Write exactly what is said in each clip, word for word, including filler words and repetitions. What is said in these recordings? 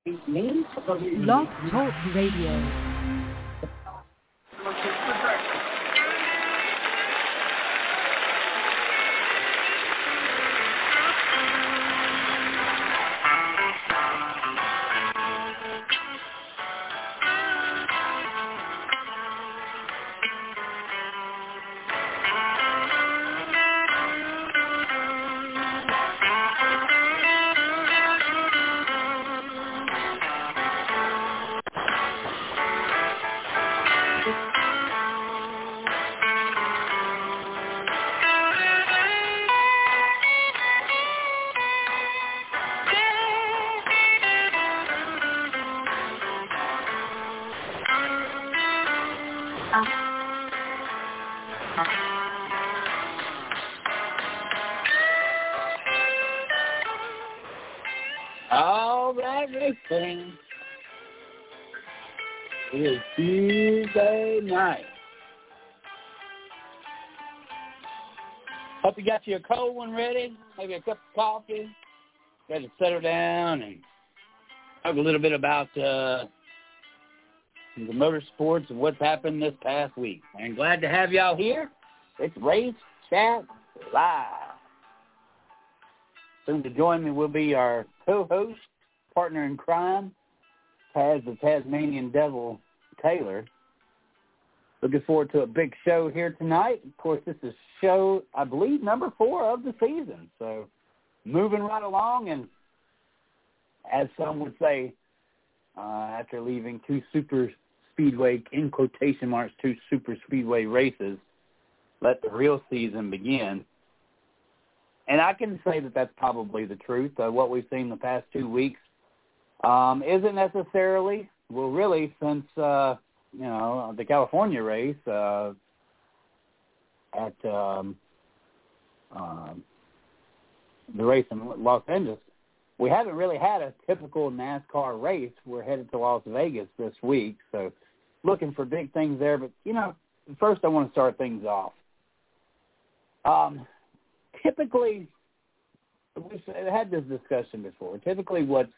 Blog Talk Radio. All right, racing. It is Tuesday night. Hope you got your cold one ready. Maybe a cup of coffee. Got to settle down and talk a little bit about uh, the motorsports and what's happened this past week. And glad to have y'all here. It's Race Chat Live. Soon to join me will be our co-host, partner in crime, Taz the Tasmanian Devil Taylor. Looking forward to a big show here tonight. Of course, this is show, I believe, number four of the season. So moving right along, and as some would say, uh, after leaving two super speedway, in quotation marks, two super speedway races, let the real season begin. And I can say that that's probably the truth. Uh, what we've seen the past two weeks um, isn't necessarily, well, really, since, uh, you know, the California race uh, at um, uh, the race in Los Angeles, we haven't really had a typical NASCAR race. We're headed to Las Vegas this week, so looking for big things there. But, you know, first I want to start things off. Um Typically, we've had this discussion before, typically what's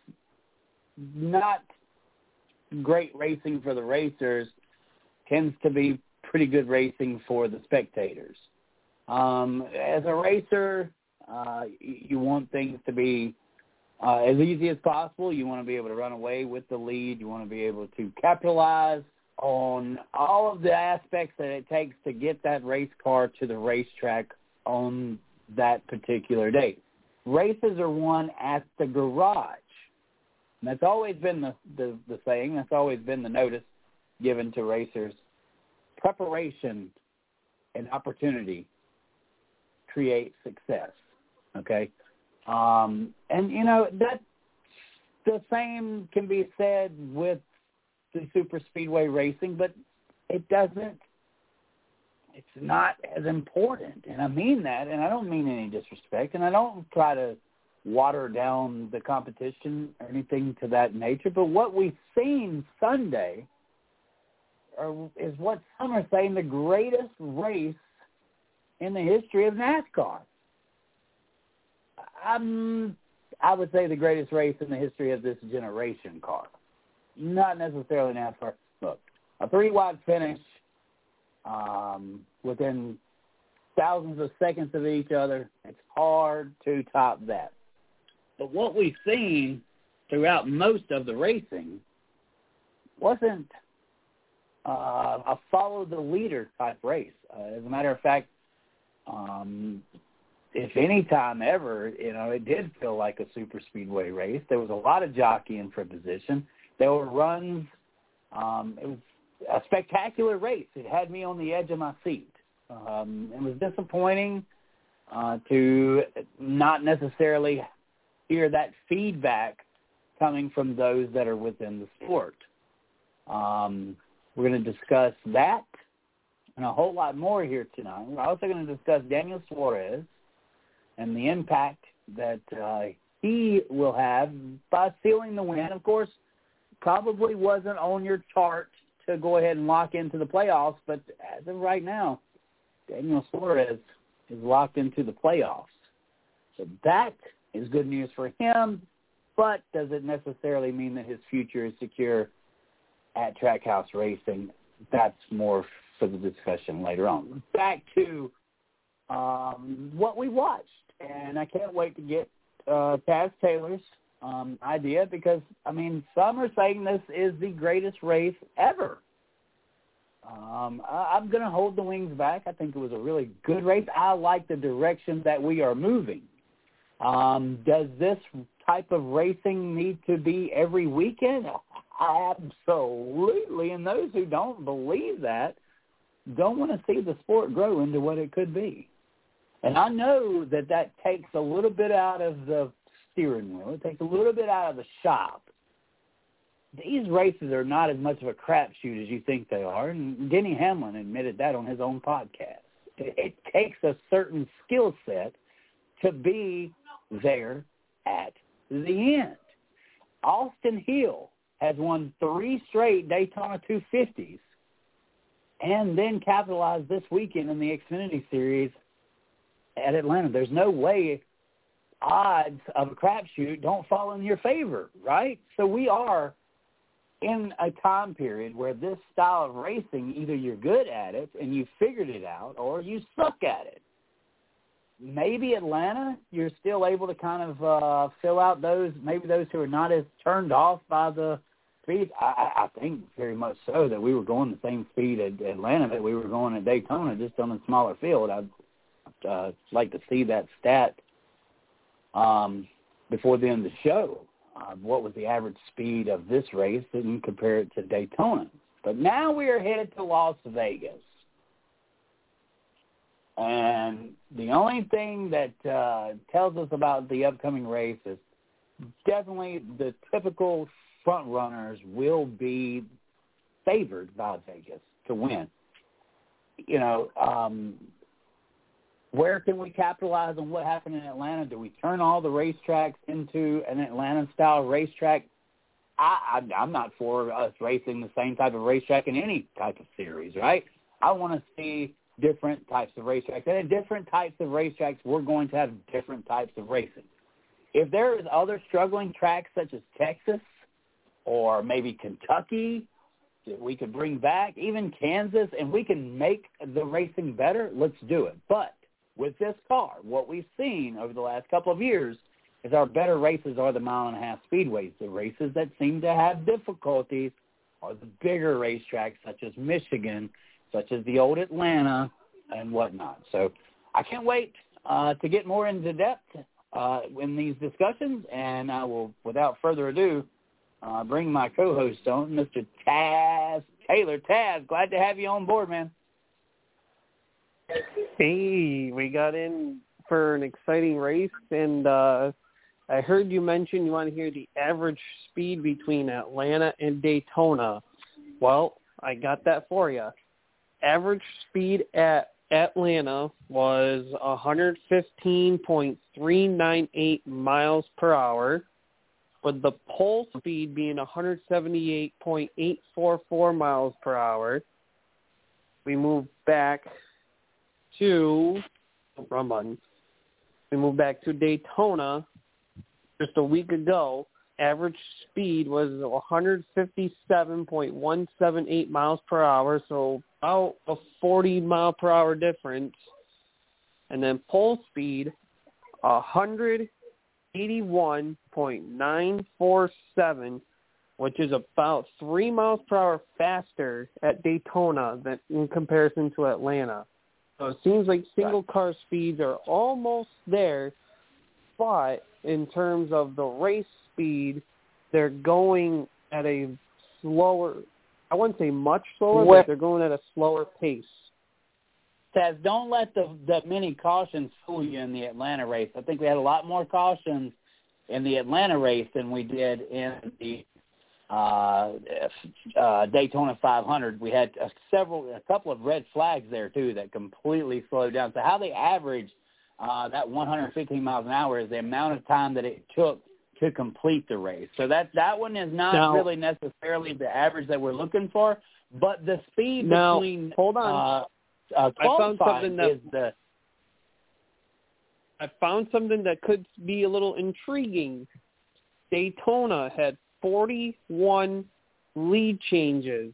not great racing for the racers tends to be pretty good racing for the spectators. Um, as a racer, uh, you want things to be uh, as easy as possible. You want to be able to run away with the lead. You want to be able to capitalize on all of the aspects that it takes to get that race car to the racetrack on that particular date. Races are won at the garage. And that's always been the, the, the saying. That's always been the notice given to racers. Preparation and opportunity create success. Okay? Um, and, you know, that the same can be said with the super speedway racing, but it doesn't It's not as important, and I mean that, and I don't mean any disrespect, and I don't try to water down the competition or anything to that nature, but what we've seen Sunday are, is what some are saying the greatest race in the history of NASCAR. I'm, I would say the greatest race in the history of this generation car. Not necessarily NASCAR. Look, a three-wide finish, Um, within thousands of seconds of each other, it's hard to top that. But what we've seen throughout most of the racing wasn't uh, a follow-the-leader type race. Uh, as a matter of fact, um, if any time ever, you know, it did feel like a super speedway race. There was a lot of jockeying for position. There were runs. Um, it was a spectacular race. It had me on the edge of my seat. Um, it was disappointing uh, to not necessarily hear that feedback coming from those that are within the sport. Um, we're going to discuss that and a whole lot more here tonight. We're also going to discuss Daniel Suarez and the impact that uh, he will have by sealing the win. Of course, probably wasn't on your chart to go ahead and lock into the playoffs, but as of right now, Daniel Suarez is locked into the playoffs. So that is good news for him. but does it necessarily mean that his future is secure at Trackhouse Racing? That's more for the discussion later on. Back to um, what we watched, and I can't wait to get uh, Taz Taylor's um, idea because, I mean, some are saying this is the greatest race ever. Um, I, I'm going to hold the wings back. I think it was a really good race. I like the direction that we are moving. Um, does this type of racing need to be every weekend? Absolutely. And those who don't believe that don't want to see the sport grow into what it could be. And I know that that takes a little bit out of the steering wheel. It takes a little bit out of the shop. These races are not as much of a crapshoot as you think they are, and Denny Hamlin admitted that on his own podcast. It, it takes a certain skill set to be there at the end. Austin Hill has won three straight Daytona two fifties and then capitalized this weekend in the Xfinity Series at Atlanta. There's no way odds of a crapshoot don't fall in your favor, right? So we are in a time period where this style of racing, either you're good at it and you figured it out or you suck at it. Maybe Atlanta, you're still able to kind of uh, fill out those, maybe those who are not as turned off by the speed. I, I think very much so that we were going the same speed at Atlanta that we were going at Daytona, just on a smaller field. I'd uh, like to see that stat um, before the end of the show. Uh, what was the average speed of this race and compare it to Daytona. But now we are headed to Las Vegas. And the only thing that uh, tells us about the upcoming race is definitely the typical front runners will be favored by Vegas to win. You know, um, where can we capitalize on what happened in Atlanta? Do we turn all the racetracks into an Atlanta-style racetrack? I, I, I'm not for us racing the same type of racetrack in any type of series, right? I want to see different types of racetracks. And in different types of racetracks, we're going to have different types of racing. If there is other struggling tracks such as Texas or maybe Kentucky that we could bring back, even Kansas, and we can make the racing better, let's do it. But with this car, what we've seen over the last couple of years is our better races are the mile and a half speedways. The races that seem to have difficulties are the bigger racetracks such as Michigan, such as the old Atlanta, and whatnot. So I can't wait uh, to get more into depth uh, in these discussions, and I will, without further ado, uh, bring my co-host on, Mister Taz Taylor. Taz, glad to have you on board, man. Hey, we got in for an exciting race, and uh, I heard you mention you want to hear the average speed between Atlanta and Daytona. Well, I got that for you. Average speed at Atlanta was one fifteen point three nine eight miles per hour, with the pole speed being one seventy-eight point eight four four miles per hour. We moved back to wrong button. We moved back to Daytona just a week ago. Average speed was one fifty-seven point one seven eight miles per hour, so about a forty mile per hour difference. And then pole speed, one eighty-one point nine four seven, which is about three miles per hour faster at Daytona than in comparison to Atlanta. So it seems like single car speeds are almost there, but in terms of the race speed, they're going at a slower, I wouldn't say much slower, What? but they're going at a slower pace. Taz, don't let the, the many cautions fool you in the Atlanta race. I think we had a lot more cautions in the Atlanta race than we did in the uh, uh, Daytona five hundred. We had uh, several, a couple of red flags there too that completely slowed down. So how they averaged uh, that one hundred fifteen miles an hour is the amount of time that it took to complete the race. So that that one is not now, really necessarily the average that we're looking for, but the speed now, between hold on. Uh, uh, I found something that is the. I found something that could be a little intriguing. Daytona had forty-one lead changes.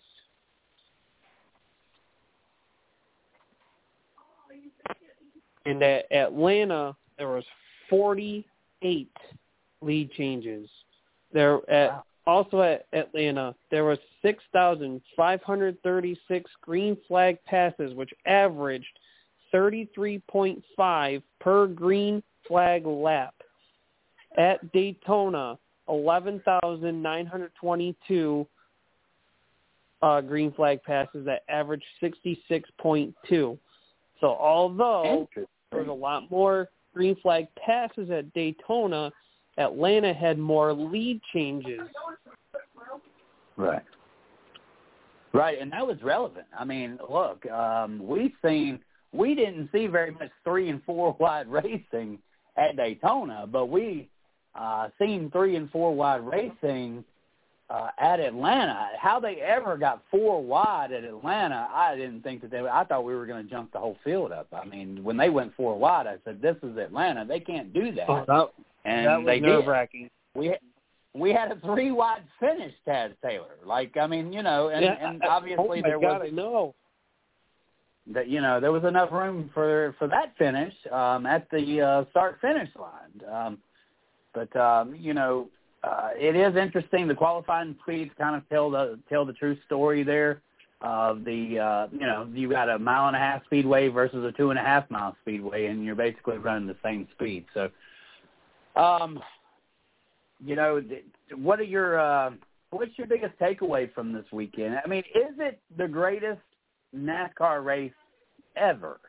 And at Atlanta, there was forty-eight lead changes. There at Wow. Also at Atlanta, there was six thousand five hundred thirty-six green flag passes, which averaged thirty-three point five per green flag lap. At Daytona, eleven thousand nine hundred twenty-two uh, green flag passes that averaged sixty-six point two. So although there was a lot more green flag passes at Daytona, Atlanta had more lead changes. Right. Right, and that was relevant. I mean, look, um, we've seen, we didn't see very much three and four wide racing at Daytona, but we uh, seen three and four wide racing uh, at Atlanta. How they ever got four wide at Atlanta, I didn't think that they would. I thought we were going to jump the whole field up. I mean, when they went four wide, I said, this is Atlanta. They can't do that. Oh, that, and that was they nerve-wracking. did. We we had a three wide finish, Taz Taylor. Like, I mean, you know, and, yeah, and obviously oh there God, was I know. that you know there was enough room for for that finish um, at the uh, start finish line. Um, but um, you know, uh, it is interesting. The qualifying speeds kind of tell the tell the true story there. Of the uh, you know you got a mile and a half speedway versus a two and a half mile speedway, and you're basically running the same speed. So. Um, You know, what are your uh, what's your biggest takeaway from this weekend? I mean, is it the greatest NASCAR race ever?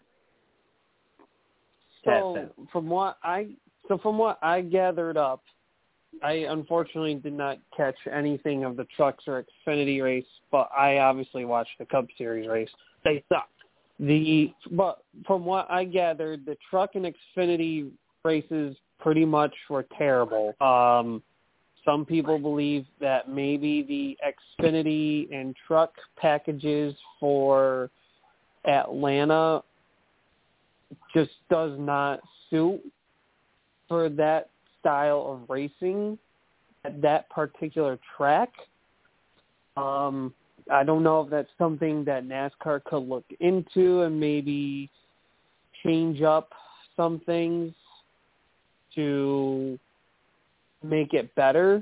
So from what I so from what I gathered up, I unfortunately did not catch anything of the trucks or Xfinity race, but I obviously watched the Cup Series race. They sucked. The but from what I gathered, the truck and Xfinity races pretty much were terrible. Um, some people believe that maybe the Xfinity and truck packages for Atlanta just does not suit for that style of racing at that particular track. Um, I don't know if that's something that NASCAR could look into and maybe change up some things to make it better,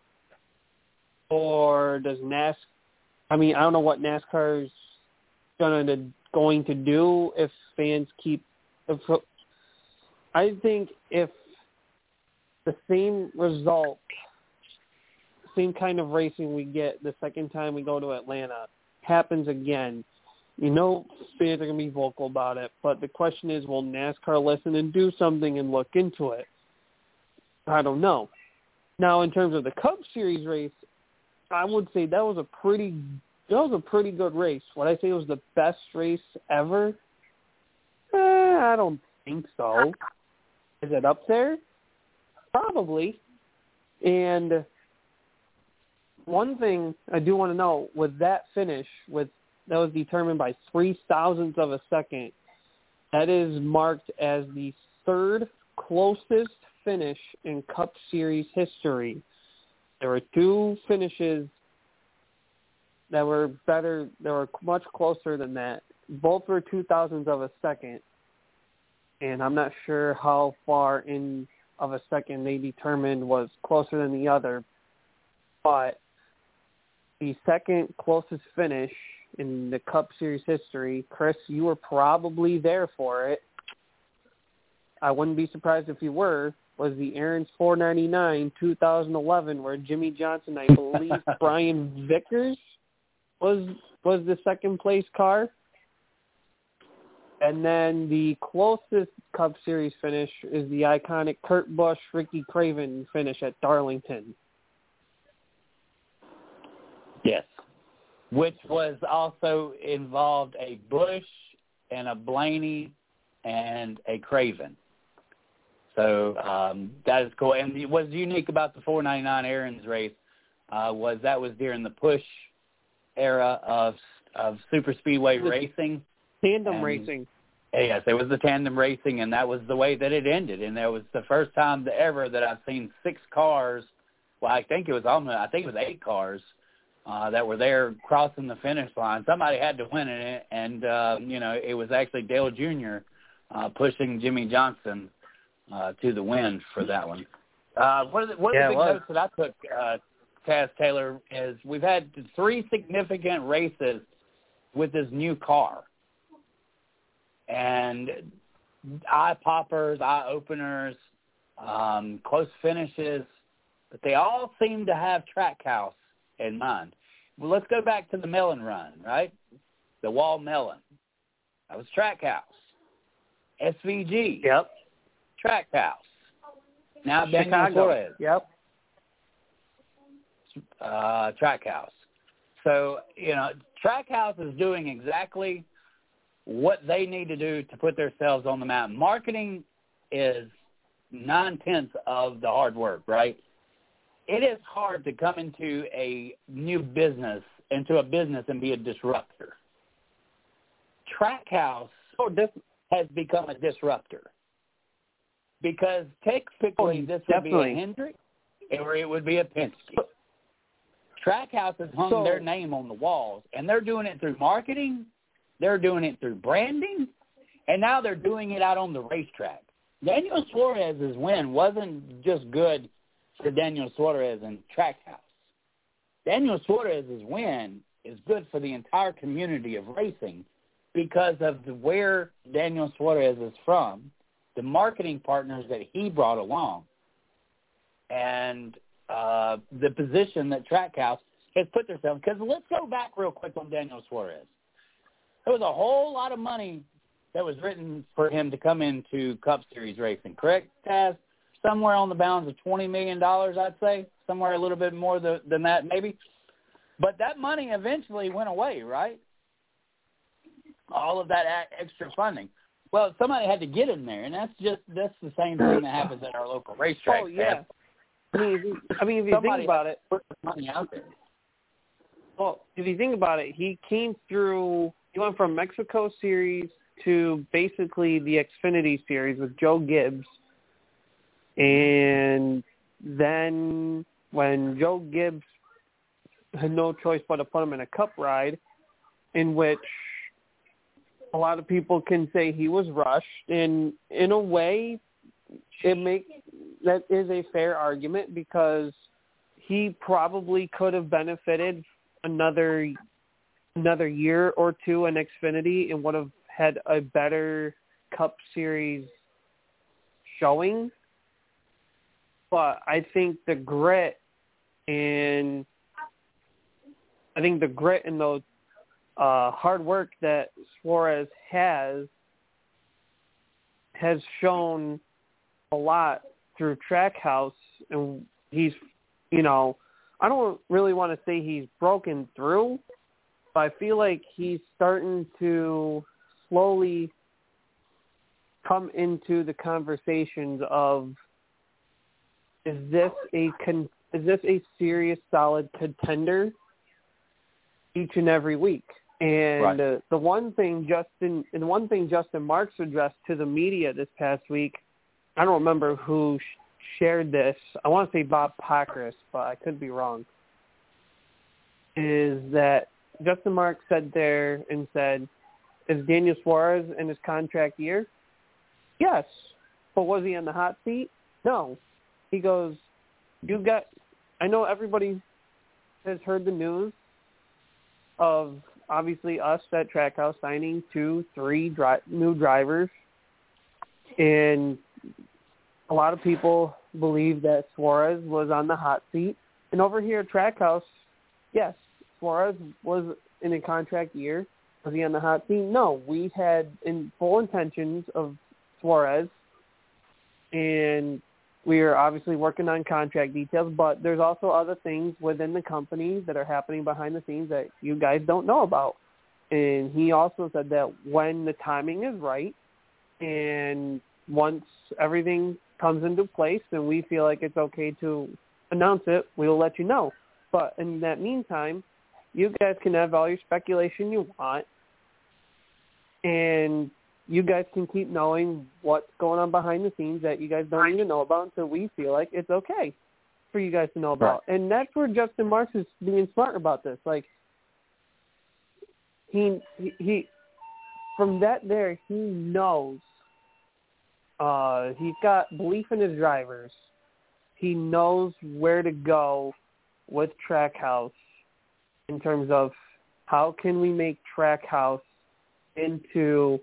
or does NASCAR? I mean, I don't know what NASCAR is going to going to do if fans keep. If, I think if the same result, same kind of racing we get the second time we go to Atlanta happens again, you know, fans are going to be vocal about it. But the question is, will NASCAR listen and do something and look into it? I don't know. Now, in terms of the Cup Series race, I would say that was a pretty that was a pretty good race. Would I say it was the best race ever? Eh, I don't think so. Is it up there? Probably. And one thing I do want to know, with that finish, with that was determined by three thousandths of a second, that is marked as the third closest finish in Cup Series history. There were two finishes that were better, that were much closer than that. Both were two thousandths of a second, and I'm not sure how far in of a second they determined was closer than the other, but the second closest finish in the Cup Series history, Chris, you were probably there for it. I wouldn't be surprised if you were, was the Aaron's four ninety-nine two thousand eleven, where Jimmy Johnson, I believe Brian Vickers was was the second place car. And then the closest Cup Series finish is the iconic Kurt Busch, Ricky Craven finish at Darlington. Yes. Which was also involved a Busch and a Blaney and a Craven. So um, that is cool. And what's unique about the four ninety-nine Aaron's race uh, was that was during the push era of of super speedway the racing. Tandem and, racing. Yes, it was the tandem racing, and that was the way that it ended. And that was the first time ever that I've seen six cars well, I think it was almost, I think it was eight cars uh, that were there crossing the finish line. Somebody had to win it, and, uh, you know, it was actually Dale Junior Uh, pushing Jimmy Johnson uh, to the win for that one. Uh, one of the, one of Yeah, the it big was. notes that I took, uh, Taz Taylor, is we've had three significant races with this new car. And eye poppers, eye openers, um, close finishes, but they all seem to have Trackhouse in mind. Well, let's go back to the Melon Run, right? The Wall Melon. That was Trackhouse. S V G. Yep. Trackhouse. Now Daniel Chicago. Suarez. Yep. Uh, Trackhouse. So, you know, Trackhouse is doing exactly what they need to do to put themselves on the map. Marketing is nine-tenths of the hard work, right? It is hard to come into a new business, into a business and be a disruptor. Trackhouse Oh, this, has become a disruptor because technically Oh, this would definitely. be a Hendrick or it would be a Penske. Trackhouse has hung So- their name on the walls, and they're doing it through marketing, they're doing it through branding, and now they're doing it out on the racetrack. Daniel Suarez's win wasn't just good for Daniel Suarez and Trackhouse. Daniel Suarez's win is good for the entire community of racing because of the, where Daniel Suarez is from, the marketing partners that he brought along, and uh, the position that Trackhouse has put themselves. Because let's go back real quick on Daniel Suarez. There was a whole lot of money that was written for him to come into Cup Series racing, correct, Taz? Somewhere on the bounds of twenty million dollars, I'd say. Somewhere a little bit more the, than that, maybe. But that money eventually went away, right? All of that extra funding. Well, somebody had to get in there, and that's just that's the same thing that happens at our local racetrack. Oh, yeah. I mean, if you, I mean, if you Somebody think about it, put the money out there. well, if you think about it, he came through. He went from Mexico Series to basically the Xfinity Series with Joe Gibbs, and then when Joe Gibbs had no choice but to put him in a Cup ride, in which a lot of people can say he was rushed, and in a way, it make that is a fair argument because he probably could have benefited another another year or two in Xfinity and would have had a better Cup Series showing. But I think the grit and I think the grit and the uh, hard work that Suarez has has shown a lot through Trackhouse, and he's, you know, I don't really want to say he's broken through, but I feel like he's starting to slowly come into the conversations of, is this a con- is this a serious, solid contender each and every week? And Right. uh, the one thing Justin and the one thing Justin Marks addressed to the media this past week, I don't remember who sh- shared this. I want to say Bob Pockrass, but I could be wrong. Is that Justin Marks said there and said, "Is Daniel Suarez in his contract year?" Yes, but was he in the hot seat? No. He goes, "You got." I know everybody has heard the news of obviously us at Trackhouse signing two, three dri- new drivers, and a lot of people believe that Suarez was on the hot seat. And over here at Trackhouse, yes, Suarez was in a contract year. Was he on the hot seat? No. We had in full intentions of Suarez, and we are obviously working on contract details, but there's also other things within the company that are happening behind the scenes that you guys don't know about. And he also said that when the timing is right and once everything comes into place and we feel like it's okay to announce it, we'll let you know. But in that meantime, you guys can have all your speculation you want, and you guys can keep knowing what's going on behind the scenes that you guys don't need to know about until we feel like it's okay. for you guys to know about. Right. And that's where Justin Marks is being smart about this. Like, he, he, he from that there, he knows. Uh, he's got belief in his drivers. He knows where to go with Trackhouse in terms of how can we make Trackhouse into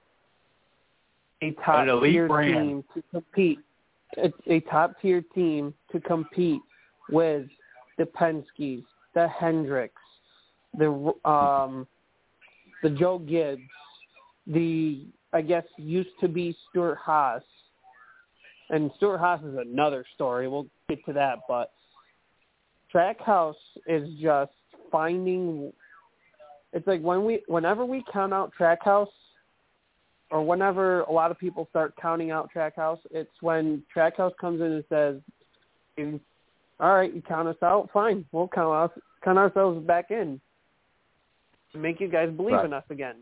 a top-tier team to compete, a, a top-tier team to compete with the Penske's, the Hendricks, the um, the Joe Gibbs, the, I guess, used to be Stuart Haas. And Stuart Haas is another story. We'll get to that. But Trackhouse is just finding – it's like when we, whenever we count out Trackhouse, or whenever a lot of people start counting out Trackhouse, it's when Trackhouse comes in and says, all right, you count us out, fine. We'll count, us, count ourselves back in to make you guys believe right. in us again.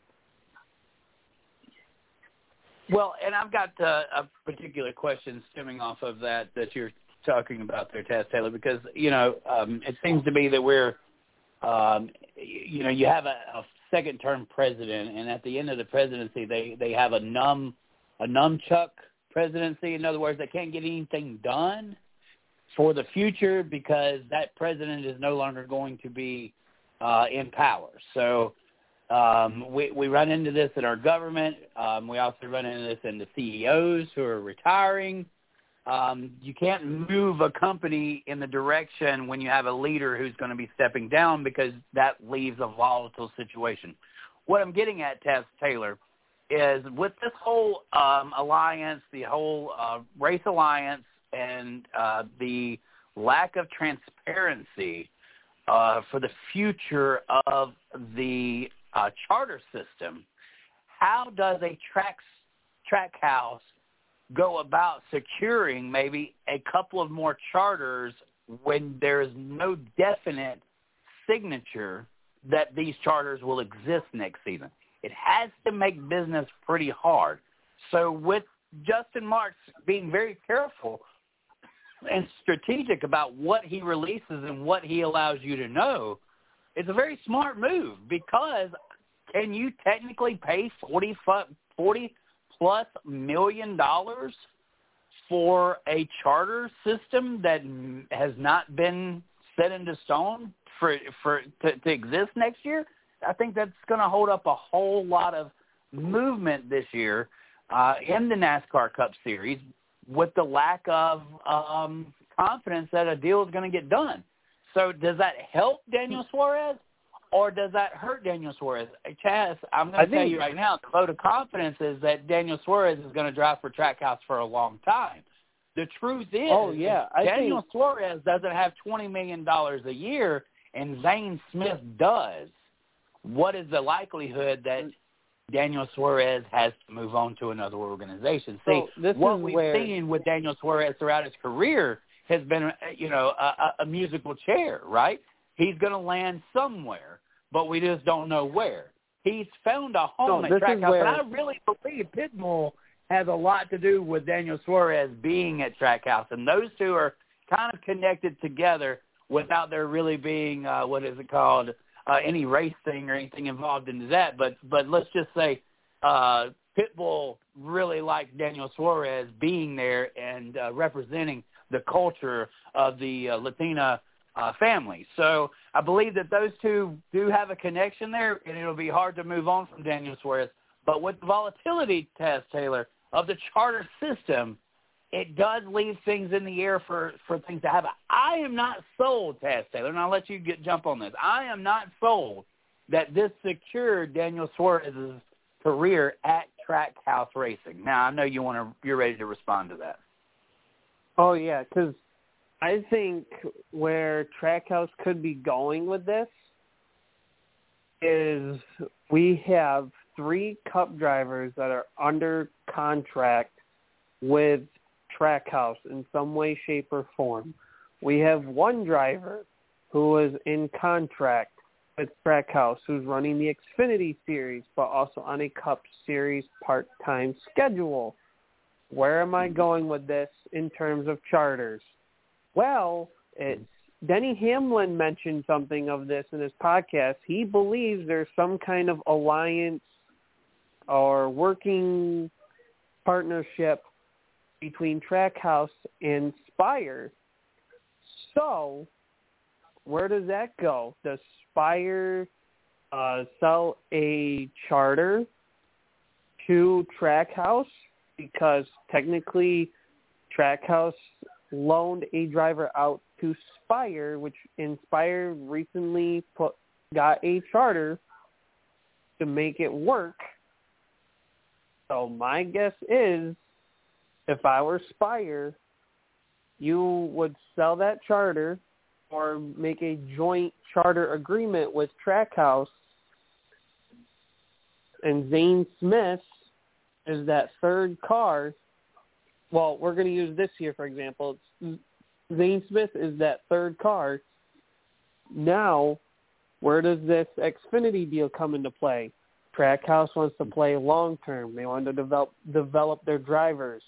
Well, and I've got uh, a particular question stemming off of that that you're talking about there, Taz Taylor, because, you know, um, it seems to be that we're, um, you know, you have a, a second-term president, and at the end of the presidency, they, they have a numb, a nunchuck presidency. In other words, they can't get anything done for the future because that president is no longer going to be uh, in power. So um, we, we run into this in our government. Um, we also run into this in the C E Os who are retiring. Um, you can't move a company in the direction when you have a leader who's going to be stepping down because that leaves a volatile situation. What I'm getting at, Taz Taylor, is with this whole um, alliance, the whole uh, race alliance, and uh, the lack of transparency uh, for the future of the uh, charter system, how does a track, track house go about securing maybe a couple of more charters when there's no definite signature that these charters will exist next season? It has to make business pretty hard. So with Justin Marks being very careful and strategic about what he releases and what he allows you to know, it's a very smart move because can you technically pay forty, forty plus million dollars for a charter system that has not been set into stone for for to, to exist next year? I think that's going to hold up a whole lot of movement this year uh, in the NASCAR Cup Series with the lack of um, confidence that a deal is going to get done. So does that help Daniel Suarez or does that hurt Daniel Suarez? Hey, Chaz, I'm going to tell you right now, the vote of confidence is that Daniel Suarez is going to drive for Trackhouse for a long time. The truth is, oh, yeah, I Daniel think... Suarez doesn't have twenty million dollars a year and Zane Smith does. What is the likelihood that Daniel Suarez has to move on to another organization? See, so this what is we've where... seen with Daniel Suarez throughout his career has been, you know, a, a musical chair, right? He's going to land somewhere, but we just don't know where. He's found a home no, at Trackhouse, where... and I really believe Pitbull has a lot to do with Daniel Suarez being at Trackhouse, and those two are kind of connected together without there really being, uh, what is it called, Uh, any race thing or anything involved into that, but but let's just say uh, Pitbull really liked Daniel Suarez being there and uh, representing the culture of the uh, Latina uh, family. So I believe that those two do have a connection there, and it'll be hard to move on from Daniel Suarez. But with the volatility, Taz Taylor, of the charter system, it does leave things in the air for, for things to happen. I am not sold, Taz Taylor, and I'll let you get jump on this. I am not sold that this secured Daniel Suarez's career at Trackhouse Racing. Now, I know you want to, you're ready to respond to that. Oh, yeah, because I think where Trackhouse could be going with this is we have three Cup drivers that are under contract with Trackhouse in some way, shape, or form. We have one driver who is in contract with Trackhouse who's running the Xfinity Series, but also on a Cup Series part-time schedule. Where am I going with this in terms of charters? Well, it's, Denny Hamlin mentioned something of this in his podcast. He believes there's some kind of alliance or working partnership between Trackhouse and Spire. So, where does that go? Does Spire uh, sell a charter to Trackhouse? Because technically Trackhouse loaned a driver out to Spire, which Inspire recently put got a charter to make it work. So my guess is, if I were Spire, you would sell that charter or make a joint charter agreement with Trackhouse, and Zane Smith is that third car. Well, we're going to use this here, for example. It's, Zane Smith is that third car. Now, where does this Xfinity deal come into play? Trackhouse wants to play long-term. They want to develop develop their drivers.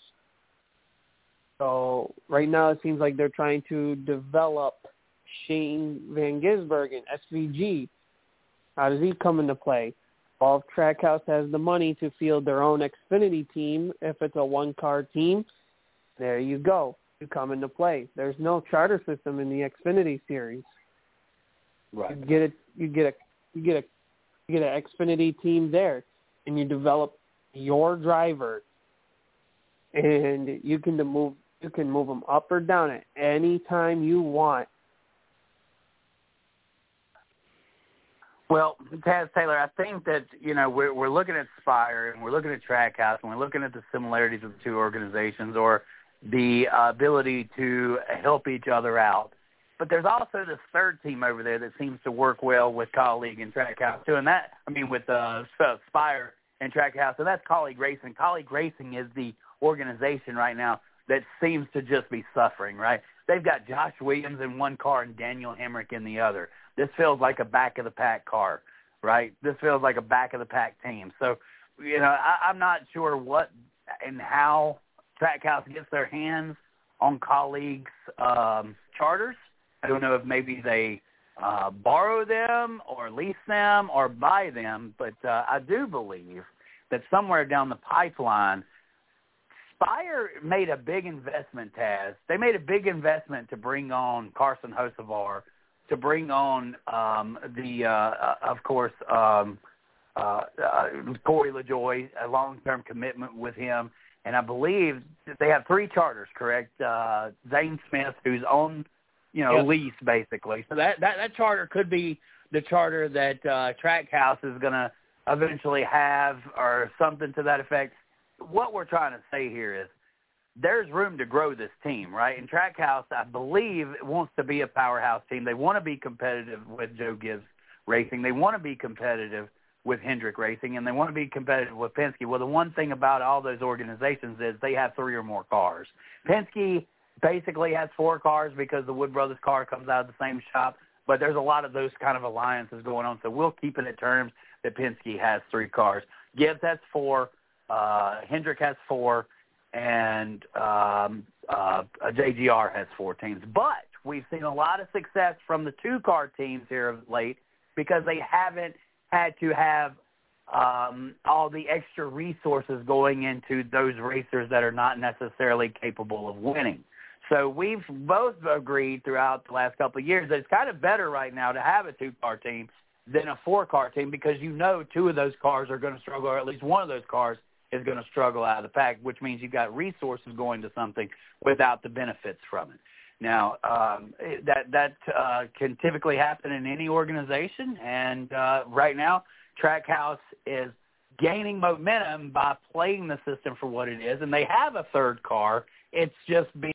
So right now it seems like they're trying to develop Shane Van Gisbergen, S V G. How does he come into play? Well, if Trackhouse has the money to field their own Xfinity team, if it's a one-car team, there you go. You come into play. There's no charter system in the Xfinity series. Right. You get a, you get a, you get a, you get an Xfinity team there, and you develop your driver, and you can move, you can move them up or down at any time you want. Well, Taz Taylor, I think that, you know, we're, we're looking at Spire and we're looking at Trackhouse and we're looking at the similarities of the two organizations, or the uh, ability to help each other out. But there's also this third team over there that seems to work well with Colleague and Trackhouse too, and that, I mean, with uh, Spire and Trackhouse, so that's Colleague Racing. Colleague Racing is the organization right now that seems to just be suffering, right? They've got Josh Williams in one car and Daniel Hemrick in the other. This feels like a back-of-the-pack car, right? This feels like a back-of-the-pack team. So, you know, I, I'm not sure what and how Trackhouse gets their hands on Colleagues' um, charters. I don't know if maybe they uh, borrow them or lease them or buy them, but uh, I do believe that somewhere down the pipeline, Spire made a big investment, Taz. They made a big investment to bring on Carson Hocevar, to bring on um, the, uh, of course, um, uh, uh, Corey LaJoie, a long-term commitment with him. And I believe that they have three charters, correct? Uh, Zane Smith, who's on, you know, Yep. lease, basically. So that, that, that charter could be the charter that uh, Trackhouse is going to eventually have, or something to that effect. What we're trying to say here is there's room to grow this team, right? And Trackhouse, I believe, wants to be a powerhouse team. They want to be competitive with Joe Gibbs Racing. They want to be competitive with Hendrick Racing, and they want to be competitive with Penske. Well, the one thing about all those organizations is they have three or more cars. Penske basically has four cars because the Wood Brothers car comes out of the same shop, but there's a lot of those kind of alliances going on, so we'll keep it at terms that Penske has three cars. Gibbs has four. Uh, Hendrick has four, and um, uh, J G R has four teams. But we've seen a lot of success from the two-car teams here of late because they haven't had to have um, all the extra resources going into those racers that are not necessarily capable of winning. So we've both agreed throughout the last couple of years that it's kind of better right now to have a two-car team than a four-car team because you know two of those cars are going to struggle, or at least one of those cars is going to struggle out of the pack, which means you've got resources going to something without the benefits from it. Now, um, that that uh, can typically happen in any organization, and uh, right now Trackhouse is gaining momentum by playing the system for what it is, and they have a third car. It's just being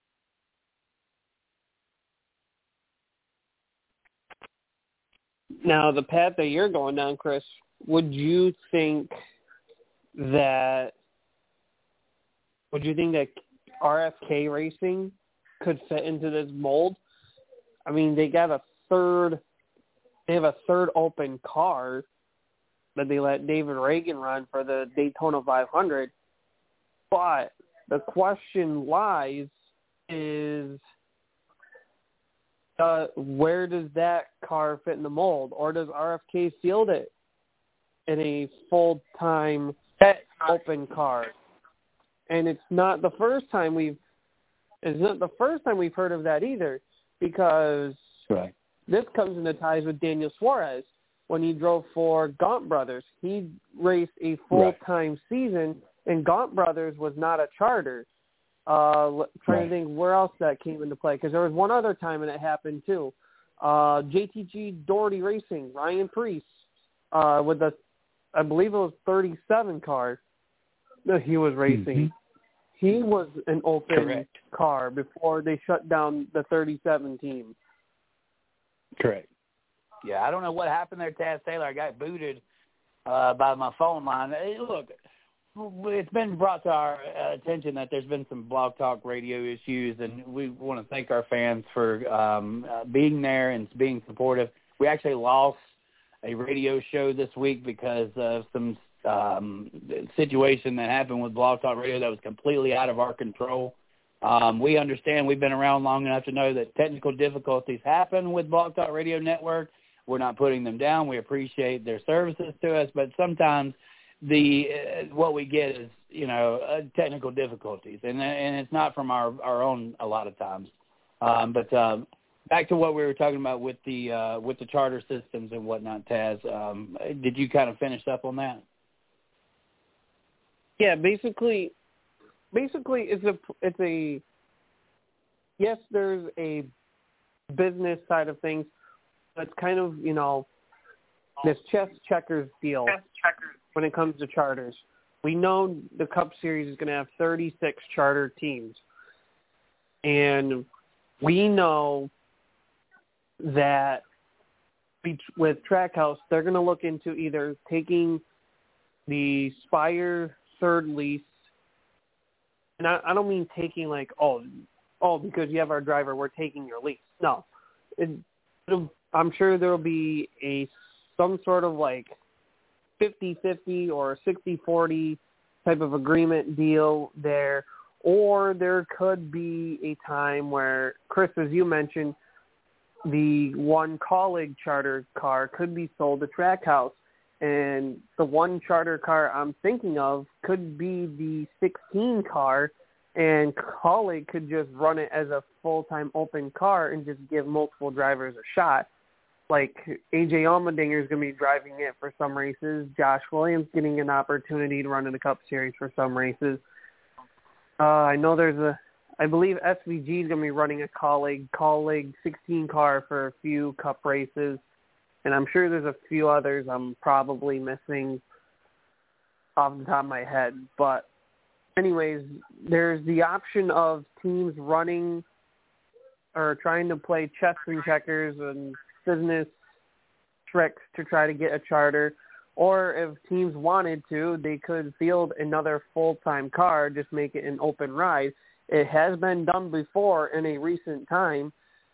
Now, the path that you're going down, Chris, would you think that would you think that R F K Racing could fit into this mold? I mean, they got a third, they have a third open car that they let David Reagan run for the Daytona five hundred. But the question lies is, uh, where does that car fit in the mold? Or does R F K field it in a full-time open car? And it's not the first time we've it's not the first time we've heard of that either, because right. this comes into ties with Daniel Suarez. When he drove for Gaunt Brothers, he raced a full-time right. season, and Gaunt Brothers was not a charter. Uh, trying right. to think where else that came into play, because there was one other time and it happened too. Uh, J T G Doherty Racing, Ryan Preece, uh, with the, I believe it was thirty-seven car that he was racing. Mm-hmm. He was an open Correct. car before they shut down the thirty-seven team. Correct. Yeah, I don't know what happened there, Taz Taylor. I got booted uh, by my phone line. Hey, look, it's been brought to our uh, attention that there's been some Blog Talk Radio issues, and we want to thank our fans for um, uh, being there and being supportive. We actually lost a radio show this week because of some um, situation that happened with Blog Talk Radio that was completely out of our control. Um, we understand. We've been around long enough to know that technical difficulties happen with Blog Talk Radio Network. We're not putting them down. We appreciate their services to us, but sometimes the uh, what we get is, you know, uh, technical difficulties, and and it's not from our, our own a lot of times. Um, but um, back to what we were talking about with the uh, with the charter systems and whatnot, Taz. Um, did you kind of finish up on that? Yeah, basically, basically it's a it's a yes, there's a business side of things. It's kind of, you know, this chess checkers deal chess checkers. when it comes to charters. We know the Cup Series is going to have thirty-six charter teams. And we know that with Trackhouse, they're going to look into either taking the Spire third lease. And I, I don't mean taking like, oh, oh, because you have our driver, we're taking your lease. No. It, it'll I'm sure there will be a some sort of like fifty-fifty or sixty-forty type of agreement deal there, or there could be a time where, Chris, as you mentioned, the one colleague charter car could be sold to Trackhouse, and the one charter car I'm thinking of could be the sixteen car, and colleague could just run it as a full-time open car and just give multiple drivers a shot. Like A J Allmendinger is going to be driving it for some races. Josh Williams getting an opportunity to run in the Cup Series for some races. Uh, I know there's a, I believe S V G is going to be running a colleague, colleague sixteen car for a few Cup races. And I'm sure there's a few others I'm probably missing off the top of my head. But anyways, there's the option of teams running or trying to play chess and checkers and business tricks to try to get a charter, or if teams wanted to, they could field another full-time car, just make it an open ride. It has been done before in a recent time.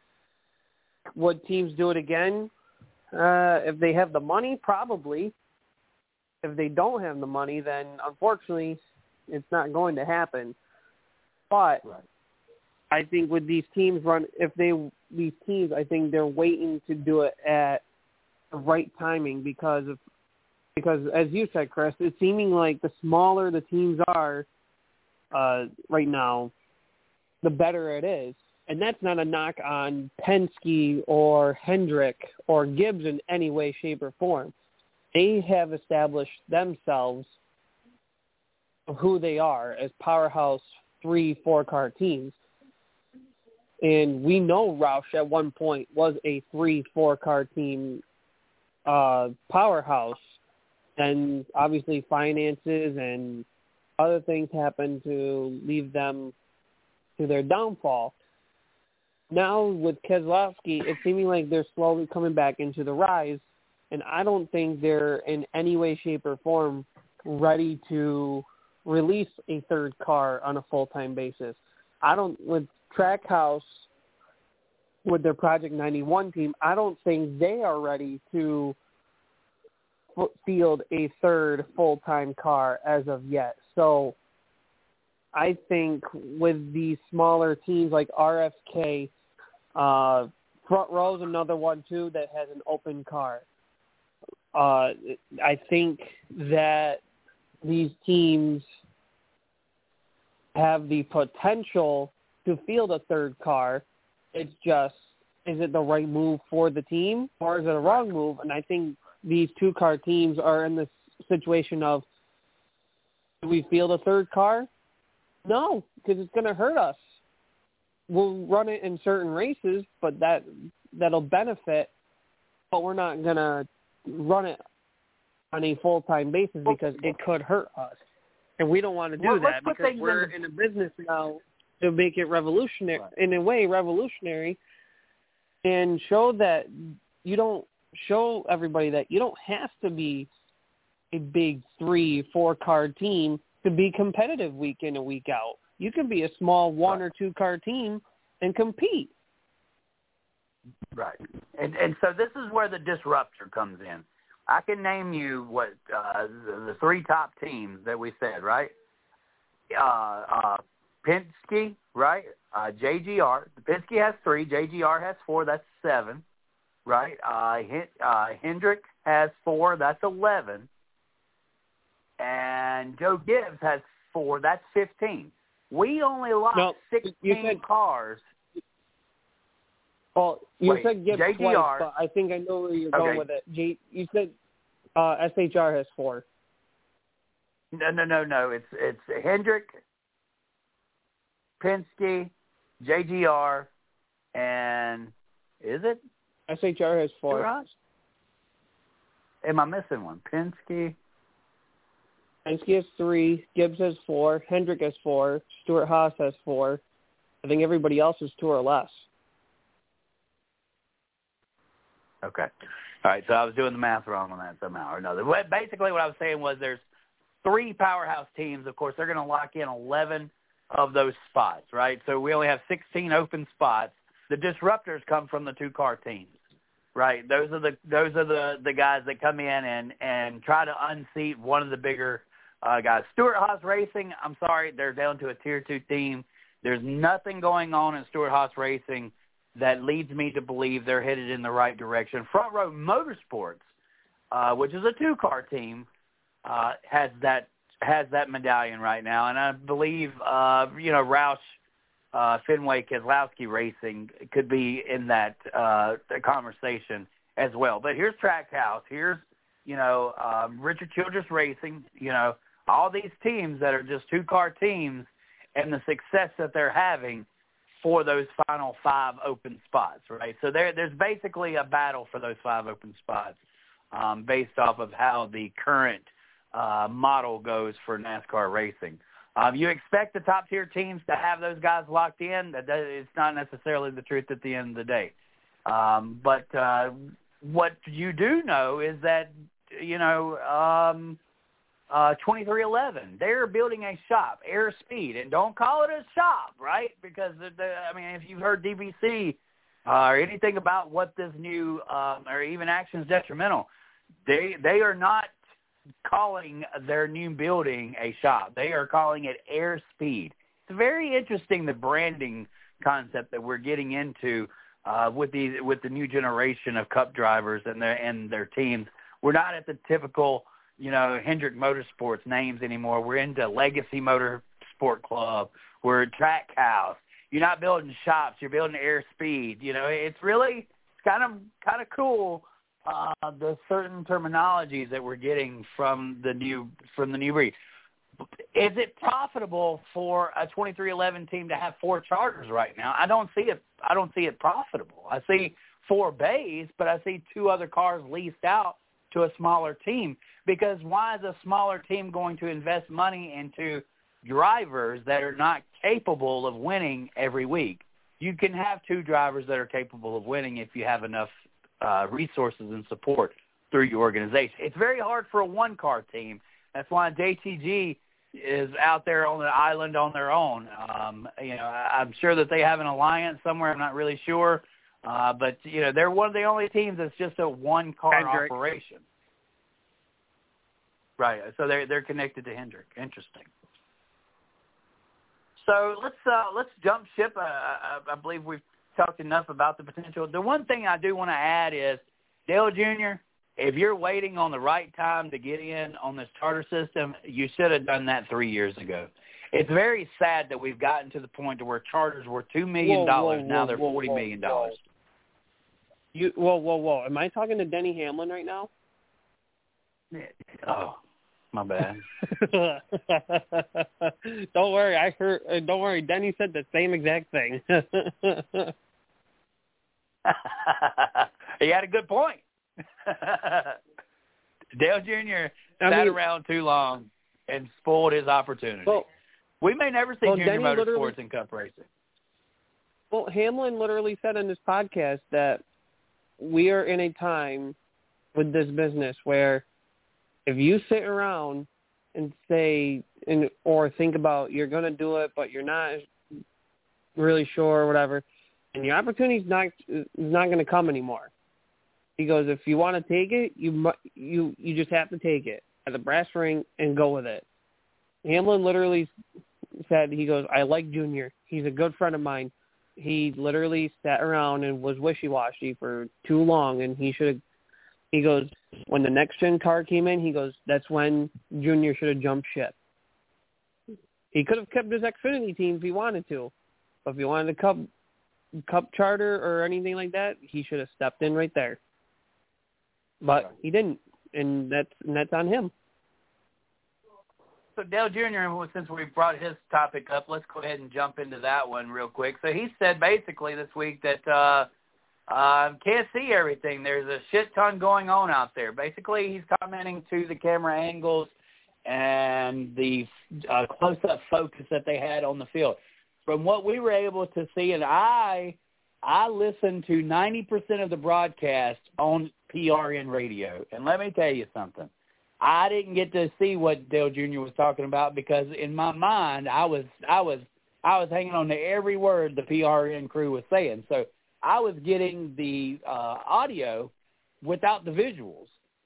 Would teams do it again? Uh, if they have the money, probably. If they don't have the money, then unfortunately it's not going to happen. But right. I think with these teams run, if they these teams, I think they're waiting to do it at the right timing because of because as you said, Chris, it's seeming like the smaller the teams are uh, right now, the better it is, and that's not a knock on Penske or Hendrick or Gibbs in any way, shape, or form. They have established themselves of who they are as powerhouse three, four-car teams. And we know Roush at one point was a three, four-car team uh, powerhouse. And obviously finances and other things happened to leave them to their downfall. Now with Keselowski, it's seeming like they're slowly coming back into the rise. And I don't think they're in any way, shape, or form ready to release a third car on a full-time basis. I don't, with Trackhouse, with their Project ninety-one team, I don't think they are ready to field a third full-time car as of yet. So I think with these smaller teams like R F K, uh, Front row is another one, too, that has an open car. Uh, I think that these teams have the potential to field a third car. It's just, is it the right move for the team, or is it a wrong move? And I think these two-car teams are in this situation of, do we field a third car? No, because it's going to hurt us. We'll run it in certain races, but that, that'll benefit, but we're not going to run it on a full-time basis because it could hurt us. And we don't want to do well, that because we're in, in a business now to make it revolutionary, right. in a way revolutionary, and show that you don't show everybody that you don't have to be a big three, four-car team to be competitive week in and week out. You can be a small one right. or two-car team and compete. Right. And and so this is where the disruptor comes in. I can name you what uh, the, the three top teams that we said, right? Uh, uh, Penske, right? Uh, J G R. Penske has three. J G R has four. That's seven, right? Uh, uh, Hendrick has four. That's eleven. And Joe Gibbs has four. That's fifteen. We only lost no, sixteen said, cars. Well, you Wait, said Gibbs J G R, twice, but I think I know where you're going okay. with it. G, you said uh, S H R has four. No, no, no, no. It's it's Hendrick, Penske, J G R, and is it? S H R has four. Right. Am I missing one? Penske. Penske has three. Gibbs has four. Hendrick has four. Stewart-Haas has four. I think everybody else is two or less. Okay. All right, so I was doing the math wrong on that somehow or another. Basically what I was saying was there's three powerhouse teams. Of course, they're going to lock in eleven of those spots, right? So we only have sixteen open spots. The disruptors come from the two-car teams, right? Those are the those are the, the guys that come in and, and try to unseat one of the bigger uh, guys. Stewart-Haas Racing, I'm sorry, they're down to a Tier two team. There's nothing going on in Stewart-Haas Racing that leads me to believe they're headed in the right direction. Front Row Motorsports, uh, which is a two-car team, uh, has that has that medallion right now, and I believe uh, you know Roush uh, Fenway Keselowski Racing could be in that uh, conversation as well. But here's Trackhouse, here's you know um, Richard Childress Racing, you know all these teams that are just two-car teams, and the success that they're having for those final five open spots, right? So there, there's basically a battle for those five open spots um, based off of how the current uh, model goes for NASCAR racing. Um, you expect the top-tier teams to have those guys locked in. That It's not necessarily the truth at the end of the day. Um, but uh, what you do know is that, you know, um, Uh, twenty-three eleven, they're building a shop, Airspeed, and don't call it a shop, right? Because, the, the, I mean, if you've heard D B C uh, or anything about what this new, um, or even Actions Detrimental, they they are not calling their new building a shop. They are calling it Airspeed. It's very interesting, the branding concept that we're getting into uh, with the with the new generation of Cup drivers and their and their teams. We're not at the typical, you know, Hendrick Motorsports names anymore. We're into Legacy Motorsport Club. We're Trackhouse. You're not building shops. You're building Airspeed. You know, it's really it's kind of kind of cool uh, the certain terminologies that we're getting from the new from the new breed. Is it profitable for a twenty-three eleven team to have four charters right now? I don't see it. I don't see it profitable. I see four bays, but I see two other cars leased out to a smaller team. Because why is a smaller team going to invest money into drivers that are not capable of winning every week? You can have two drivers that are capable of winning if you have enough uh, resources and support through your organization. It's very hard for a one-car team. That's why J T G is out there on the island on their own. Um, you know, I'm sure that they have an alliance somewhere. I'm not really sure. Uh, but, you know, they're one of the only teams that's just a one-car Hendrick. operation. Right, so they're they're connected to Hendrick. Interesting. So let's uh, let's jump ship. Uh, I, I believe we've talked enough about the potential. The one thing I do want to add is, Dale Junior, if you're waiting on the right time to get in on this charter system, you should have done that three years ago. It's very sad that we've gotten to the point to where charters were two million dollars. Whoa, whoa, now whoa, they're whoa, forty million dollars. Whoa. You, whoa, whoa, whoa. Am I talking to Denny Hamlin right now? Oh, my bad. Don't worry. I heard. Uh, don't worry. Denny said the same exact thing. He had a good point. Dale Junior I sat mean, around too long and spoiled his opportunity. Well, we may never see well, Junior Denny Motorsports in Cup racing. Well, Hamlin literally said in this podcast that we are in a time with this business where if you sit around and say and or think about you're going to do it, but you're not really sure or whatever, and your opportunity's not is not going to come anymore. He goes, if you want to take it, you mu- you you just have to take it at the brass ring and go with it. Hamlin literally said, he goes, I like Junior. He's a good friend of mine. He literally sat around and was wishy-washy for too long, and he should have, he goes, when the next-gen car came in, he goes, that's when Junior should have jumped ship. He could have kept his Xfinity team if he wanted to, but if he wanted a cup, cup charter or anything like that, he should have stepped in right there. But he didn't, and that's and that's on him. So Dale Junior, since we brought his topic up, let's go ahead and jump into that one real quick. So he said basically this week that uh, uh, can't see everything. There's a shit ton going on out there. Basically, he's commenting to the camera angles and the uh, close-up focus that they had on the field. From what we were able to see, and I I listened to ninety percent of the broadcast on P R N radio. And let me tell you something. I didn't get to see what Dale Junior was talking about because in my mind I was I was I was hanging on to every word the P R N crew was saying. So I was getting the uh, audio without the visuals.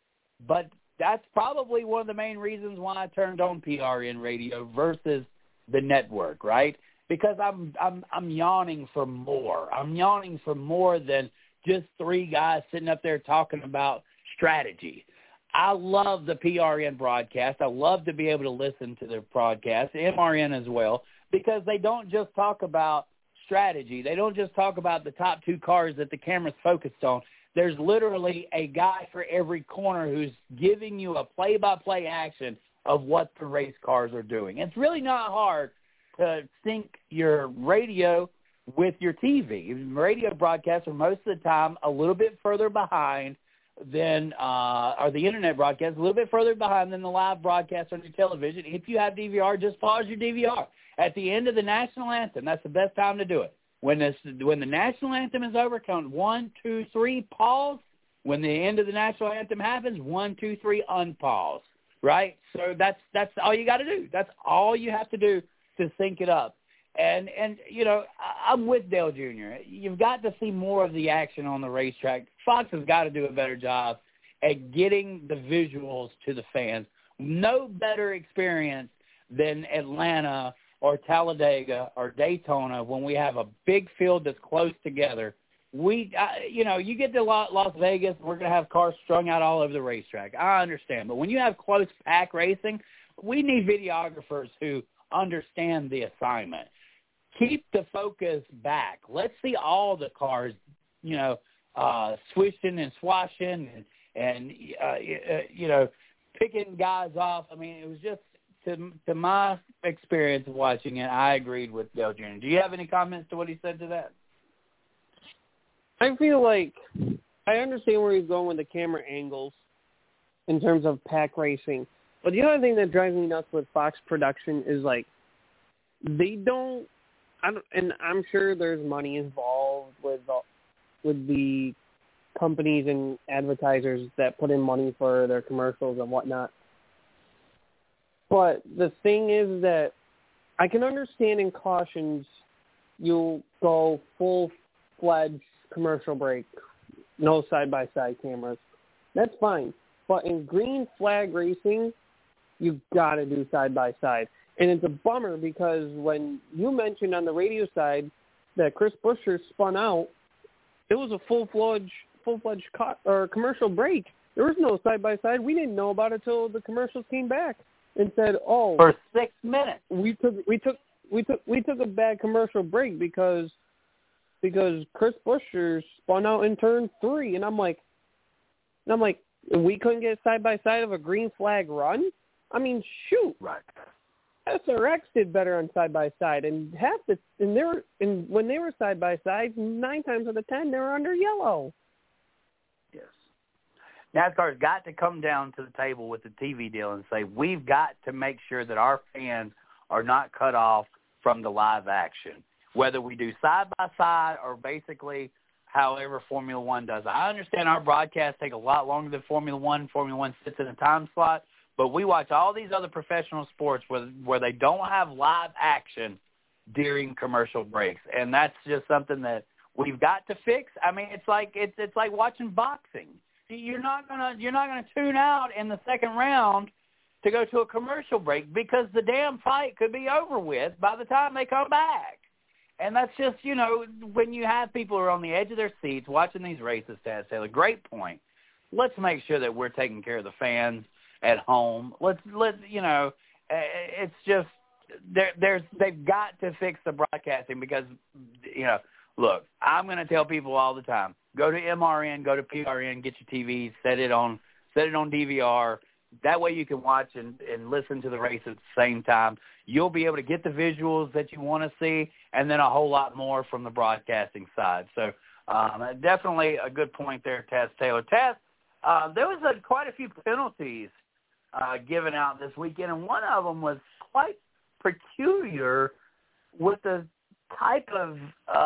But that's probably one of the main reasons why I turned on P R N radio versus the network, right? Because I'm I'm I'm yawning for more. I'm yawning for more than just three guys sitting up there talking about strategy. I love the P R N broadcast. I love to be able to listen to their broadcast, M R N as well, because they don't just talk about strategy. They don't just talk about the top two cars that the camera's focused on. There's literally a guy for every corner who's giving you a play-by-play action of what the race cars are doing. It's really not hard to sync your radio with your T V. Radio broadcasts are most of the time a little bit further behind than, uh, or the internet broadcast a little bit further behind than the live broadcast on your television. If you have D V R, just pause your D V R. At the end of the national anthem, that's the best time to do it. When this, when the national anthem is over, count one, two, three, pause. When the end of the national anthem happens, one, two, three, unpause. Right? So that's that's all you got to do. That's all you have to do to sync it up. And, and you know, I'm with Dale Junior You've got to see more of the action on the racetrack. Fox has got to do a better job at getting the visuals to the fans. No better experience than Atlanta or Talladega or Daytona when we have a big field that's close together. We, uh, you know, you get to Las Vegas, we're going to have cars strung out all over the racetrack. I understand. But when you have close pack racing, we need videographers who understand the assignment. Keep the focus back. Let's see all the cars, you know, uh, swishing and swashing and, and uh, you know, picking guys off. I mean, it was just, to, to my experience of watching it, I agreed with Dale Junior Do you have any comments to what he said to that? I feel like I understand where he's going with the camera angles in terms of pack racing. But the other thing that drives me nuts with Fox production is, like, they don't, I don't and I'm sure there's money involved with the, with the companies and advertisers that put in money for their commercials and whatnot. But the thing is that I can understand in cautions you'll go full-fledged commercial break, no side-by-side cameras. That's fine. But in green flag racing, you've got to do side-by-side. And it's a bummer because when you mentioned on the radio side that Chris Buescher spun out, it was a full-fledged, full-fledged co- or commercial break. There was no side-by-side. We didn't know about it until the commercials came back and said, "Oh, for six minutes, we took we took we took we took a bad commercial break because because Chris Buescher spun out in turn three." And I'm like, and I'm like, we couldn't get side-by-side of a green flag run. I mean, shoot, right? S R X did better on side-by-side, and half the and they were and when they were side-by-side, nine times out of ten they were under yellow. Yes. NASCAR's got to come down to the table with the T V deal and say, we've got to make sure that our fans are not cut off from the live action, whether we do side-by-side or basically however Formula One does. I understand our broadcasts take a lot longer than Formula One. Formula One sits in a time slot, but we watch all these other professional sports where, where they don't have live action during commercial breaks, and that's just something that we've got to fix. I mean, it's like it's it's like watching boxing. You're not gonna you're not gonna tune out in the second round to go to a commercial break because the damn fight could be over with by the time they come back. And that's just, you know, when you have people who are on the edge of their seats watching these races, Taz Taylor, great point. Let's make sure that we're taking care of the fans at home. Let's let you know. It's just there. There's they've got to fix the broadcasting because, you know, look, I'm going to tell people all the time. Go to M R N, go to P R N, get your T V, set it on, set it on D V R. That way you can watch and, and listen to the race at the same time. You'll be able to get the visuals that you want to see, and then a whole lot more from the broadcasting side. So um, definitely a good point there, Taz Taylor. Taz, uh, there was a, quite a few penalties uh, given out this weekend, and one of them was quite peculiar with the type of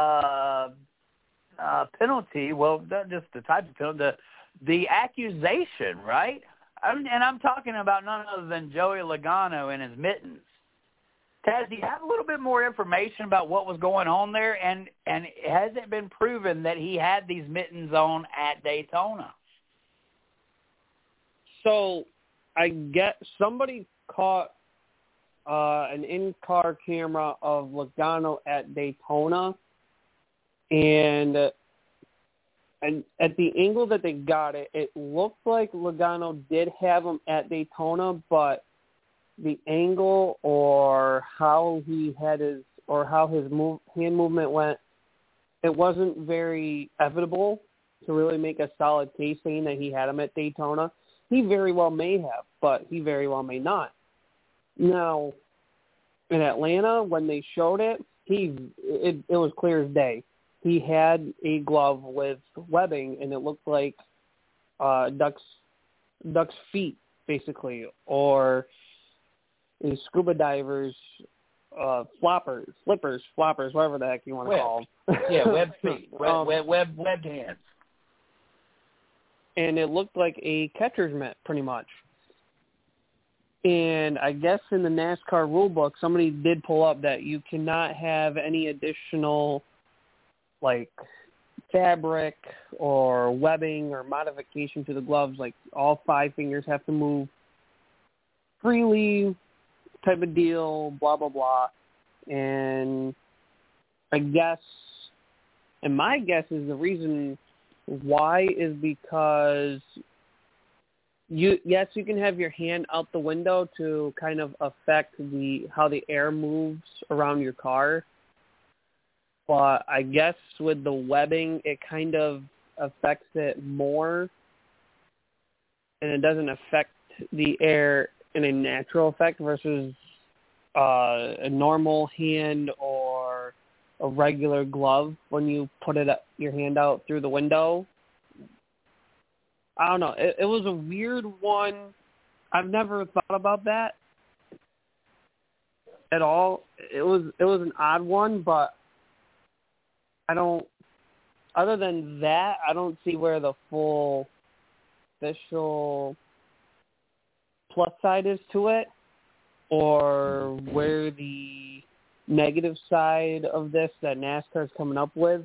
uh, uh, penalty. Well, not just the type of penalty, the, the accusation, right? I'm, and I'm talking about none other than Joey Logano and his mittens. Taz, do you have a little bit more information about what was going on there? And, and has it been proven that he had these mittens on at Daytona? So I get somebody caught uh, an in-car camera of Logano at Daytona, and uh, and at the angle that they got it, it looked like Logano did have him at Daytona, but the angle or how he had his or how his move, hand movement went, it wasn't very evidable to really make a solid case saying that he had him at Daytona. He very well may have, but he very well may not. Now, in Atlanta, when they showed it, he it, it was clear as day. He had a glove with webbing, and it looked like uh, duck's duck's feet, basically, or a scuba divers, uh, floppers, flippers, floppers, whatever the heck you want to Web. call them. Yeah, web feet, web, um, web, web, webbed hands. And it looked like a catcher's mitt, pretty much. And I guess in the NASCAR rule book, somebody did pull up that you cannot have any additional, like, fabric or webbing or modification to the gloves. Like, all five fingers have to move freely, type of deal, blah, blah, blah. And I guess, and my guess is the reason why is because you, yes, you can have your hand out the window to kind of affect the how the air moves around your car. But I guess with the webbing, it kind of affects it more, and it doesn't affect the air in a natural effect versus uh, a normal hand or a regular glove when you put it up, your hand out through the window. I don't know. It, it was a weird one. I've never thought about that at all. It was it was an odd one, but I don't. Other than that, I don't see where the full official plus side is to it, or where the negative side of this that NASCAR is coming up with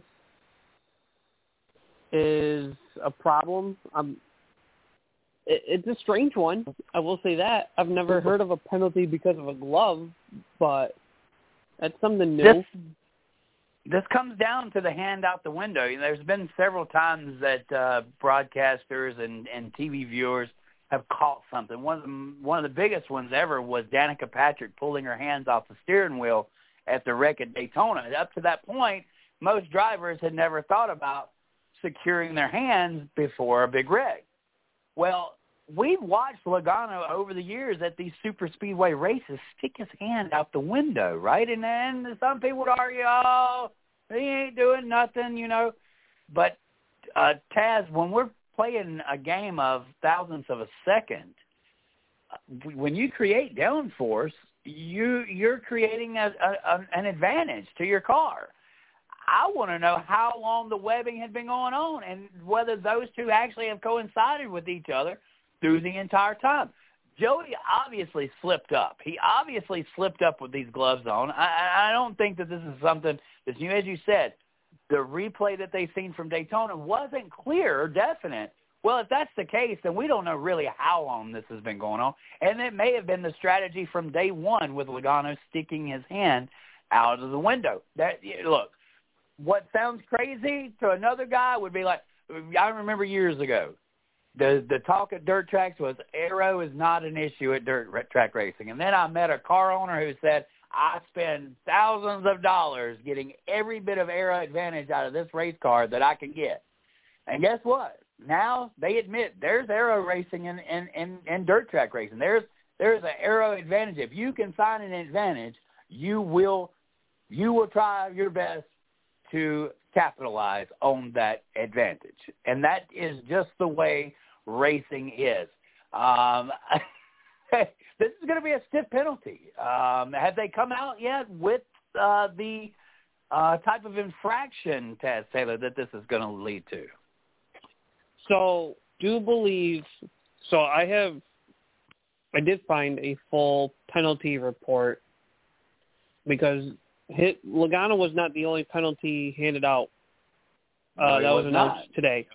is a problem. Um, it, it's a strange one. I will say that. I've never heard of a penalty because of a glove, but that's something new. This, this comes down to the hand out the window. There's been several times that uh, broadcasters and, and T V viewers have caught something. One of the, one of the biggest ones ever was Danica Patrick pulling her hands off the steering wheel at the wreck at Daytona. Up to that point, most drivers had never thought about securing their hands before a big wreck. Well, we've watched Logano over the years at these super speedway races stick his hand out the window, right? And then some people would argue, oh, he ain't doing nothing, you know. But, uh, Taz, when we're playing a game of thousandths of a second, when you create downforce, you, you're creating a, a, an advantage to your car. I want to know how long the webbing had been going on and whether those two actually have coincided with each other through the entire time. Joey obviously slipped up. He obviously slipped up with these gloves on. I, I don't think that this is something that's new. As you said, the replay that they've seen from Daytona wasn't clear or definite. Well, if that's the case, then we don't know really how long this has been going on. And it may have been the strategy from day one with Logano sticking his hand out of the window. That look, what sounds crazy to another guy would be like, I remember years ago, the the talk at dirt tracks was aero is not an issue at dirt track racing. And then I met a car owner who said, I spend thousands of dollars getting every bit of aero advantage out of this race car that I can get. And guess what? Now they admit there's aero racing in, in, in, in dirt track racing. There's there's an aero advantage. If you can find an advantage, you will you will try your best to capitalize on that advantage. And that is just the way racing is. Um, this is going to be a stiff penalty. Um, have they come out yet with uh, the uh, type of infraction, Taz Taylor, that this is going to lead to? So, do believe, so I have, I did find a full penalty report because Hit, Logano was not the only penalty handed out. Uh, no, that was, was announced not. today.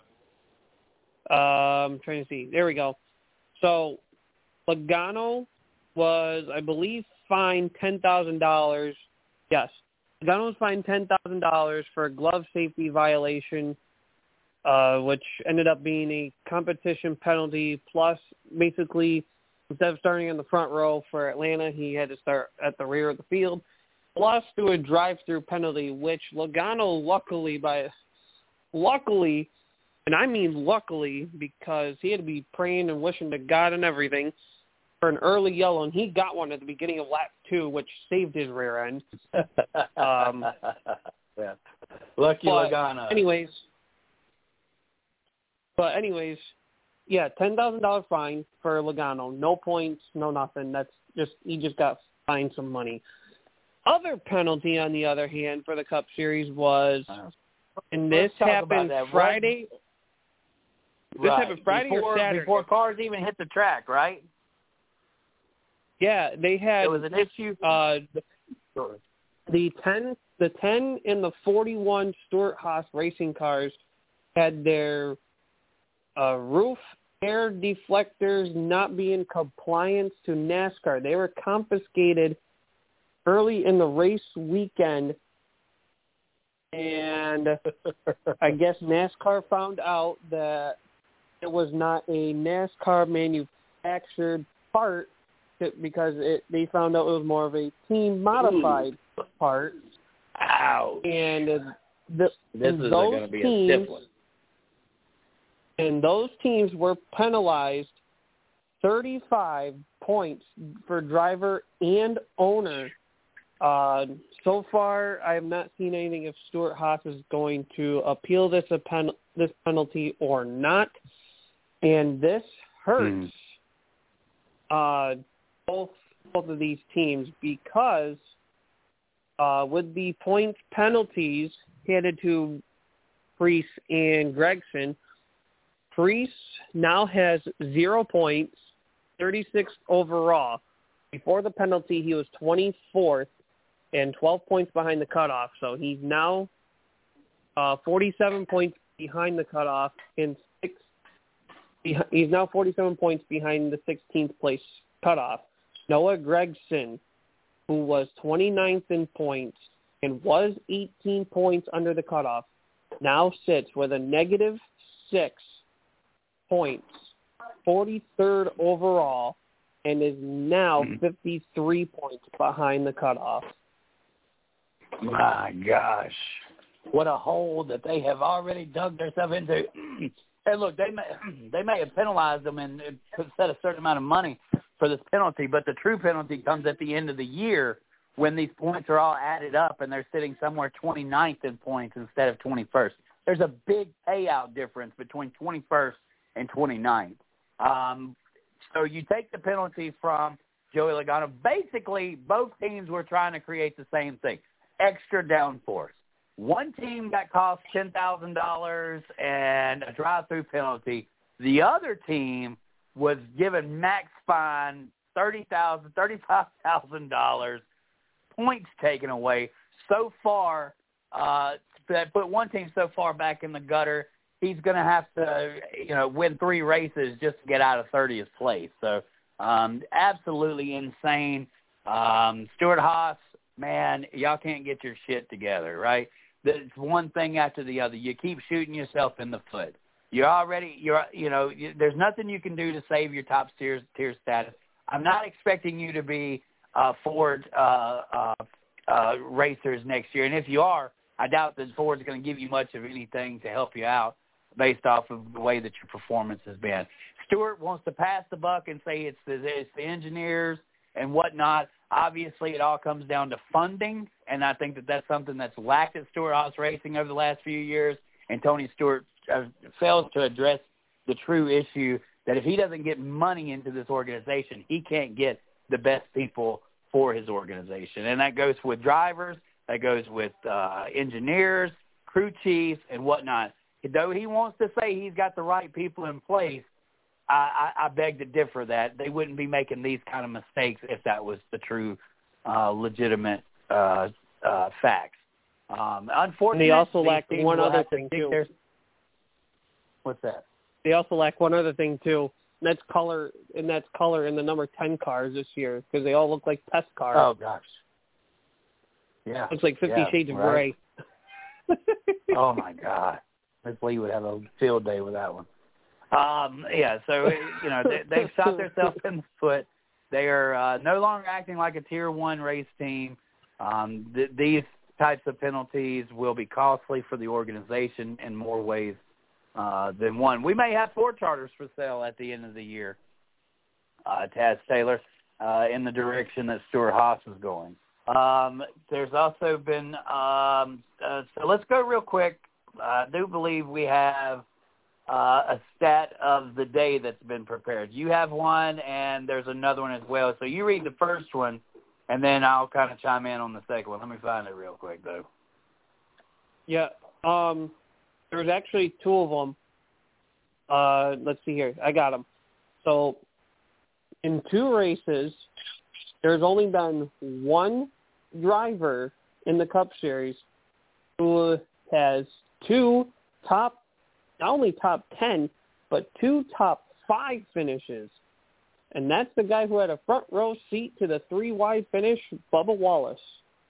Um, I'm trying to see. There we go. So, Logano was, I believe, fined ten thousand dollars. Yes. Logano was fined ten thousand dollars for a glove safety violation, uh, which ended up being a competition penalty, plus basically instead of starting in the front row for Atlanta, he had to start at the rear of the field. Plus to a drive-through penalty, which Logano luckily by luckily, and I mean luckily, because he had to be praying and wishing to God and everything for an early yellow, and he got one at the beginning of lap two, which saved his rear end. Um, yeah. Lucky but Logano. Anyways, but anyways, yeah, ten thousand dollar fine for Logano. No points, no nothing. That's just he just got fined some money. Other penalty, on the other hand, for the Cup Series was, and this happened Friday. This right. happened Friday before, or Saturday. Before cars even hit the track, right? Yeah, they had. It was an issue. Uh, Sure. the ten, the ten, and the forty-one Stewart-Haas racing cars had their uh, roof air deflectors not be in compliance to NASCAR. They were confiscated early in the race weekend, and I guess NASCAR found out that it was not a NASCAR manufactured part because it, they found out it was more of a team modified Ooh. part. Ouch. And the, this is going to be teams, a stiff one. And those teams were penalized thirty-five points for driver and owner. Uh, so far, I have not seen anything if Stewart-Haas is going to appeal this a pen, this penalty or not. And this hurts mm. uh, both both of these teams because uh, with the points penalties handed to Preece and Gragson, Preece now has zero points, thirty-sixth overall. Before the penalty, he was twenty-fourth and twelve points behind the cutoff. So he's now uh, forty-seven points behind the cutoff and six. He's now forty-seven points behind the sixteenth place cutoff. Noah Gragson, who was twenty-ninth in points, and was eighteen points under the cutoff, now sits with a negative six points, forty-third overall, and is now fifty-three points behind the cutoff. My gosh. What a hole that they have already dug themselves into. And look, they may, they may have penalized them and set a certain amount of money for this penalty, but the true penalty comes at the end of the year when these points are all added up and they're sitting somewhere twenty-ninth in points instead of twenty-first. There's a big payout difference between twenty-first and twenty-ninth. Um, so you take the penalty from Joey Logano. Basically, both teams were trying to create the same thing, extra downforce. One team got cost ten thousand dollars and a drive-through penalty. The other team was given max fine, thirty thousand dollars, thirty-five thousand dollars, points taken away. So far, uh, that put one team so far back in the gutter, he's going to have to, you know, win three races just to get out of thirtieth place. So um, absolutely insane. Um, Stewart-Haas, man, y'all can't get your shit together, right? It's one thing after the other. You keep shooting yourself in the foot. You're already, you're, you know, you, there's nothing you can do to save your top tier, tier status. I'm not expecting you to be uh, Ford uh, uh, uh, racers next year. And if you are, I doubt that Ford's going to give you much of anything to help you out based off of the way that your performance has been. Stewart wants to pass the buck and say it's the, it's the engineers and whatnot. Obviously, it all comes down to funding, and I think that that's something that's lacked at Stewart-Haas Racing over the last few years, and Tony Stewart uh, fails to address the true issue that if he doesn't get money into this organization, he can't get the best people for his organization. And that goes with drivers, that goes with uh, engineers, crew chiefs, and whatnot. Though he wants to say he's got the right people in place, I, I, I beg to differ that they wouldn't be making these kind of mistakes if that was the true, uh, legitimate uh, uh, facts. Um, unfortunately, they also lack one other thing too. Their... What's that? They also lack one other thing too. And that's color, and that's color in the number ten cars this year because they all look like test cars. Oh gosh. Yeah. Looks like Fifty yeah, Shades of right. Grey. Oh my God. Miss Lee would have a field day with that one. Um, yeah, so, you know, they, they've shot themselves in the foot. They are uh, no longer acting like a Tier one race team. Um, th- these types of penalties will be costly for the organization in more ways uh, than one. We may have four charters for sale at the end of the year, uh, Taz Taylor, uh, in the direction that Stewart-Haas is going. Um, there's also been um, – uh, so let's go real quick. I do believe we have Uh, a stat of the day that's been prepared. You have one, and there's another one as well. So you read the first one, and then I'll kind of chime in on the second one. Let me find it real quick, though. Yeah, um, there's actually two of them. Uh, let's see here. I got them. So in two races, there's only been one driver in the Cup Series who has two top not only top ten, but two top five finishes. And that's the guy who had a front row seat to the three-wide finish, Bubba Wallace.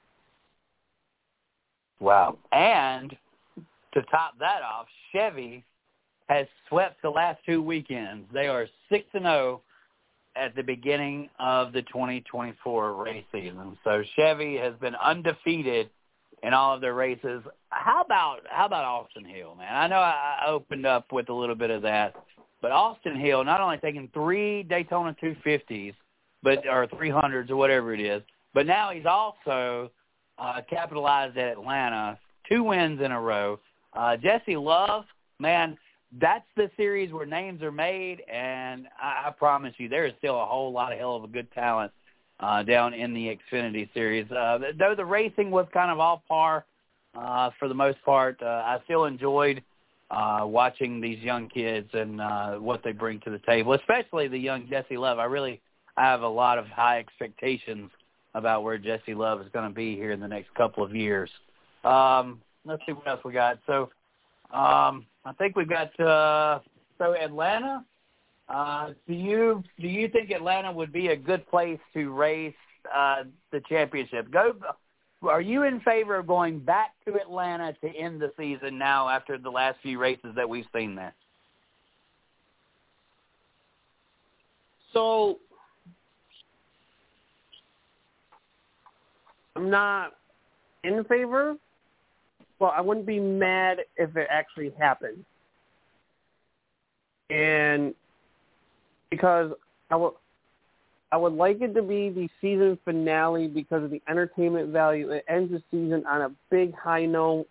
Wow. And to top that off, Chevy has swept the last two weekends. They are six and oh at the beginning of the twenty twenty-four race season. So Chevy has been undefeated in all of their races. How about how about Austin Hill, man? I know I opened up with a little bit of that, but Austin Hill not only taking three Daytona two fifties, but or three hundreds or whatever it is, but now he's also uh, capitalized at Atlanta, two wins in a row. Uh, Jesse Love, man, that's the series where names are made, and I, I promise you there is still a whole lot of hell of a good talent Uh, down in the Xfinity Series. Uh, though the racing was kind of off par uh, for the most part, uh, I still enjoyed uh, watching these young kids and uh, what they bring to the table, especially the young Jesse Love. I really I have a lot of high expectations about where Jesse Love is going to be here in the next couple of years. Um, let's see what else we got. So um, I think we've got uh, so Atlanta. Uh, do you do you think Atlanta would be a good place to race uh, the championship? Go are you in favor of going back to Atlanta to end the season now after the last few races that we've seen there? So I'm not in favor. Well, I wouldn't be mad if it actually happened. And because I would, I would like it to be the season finale because of the entertainment value. It ends the season on a big high note.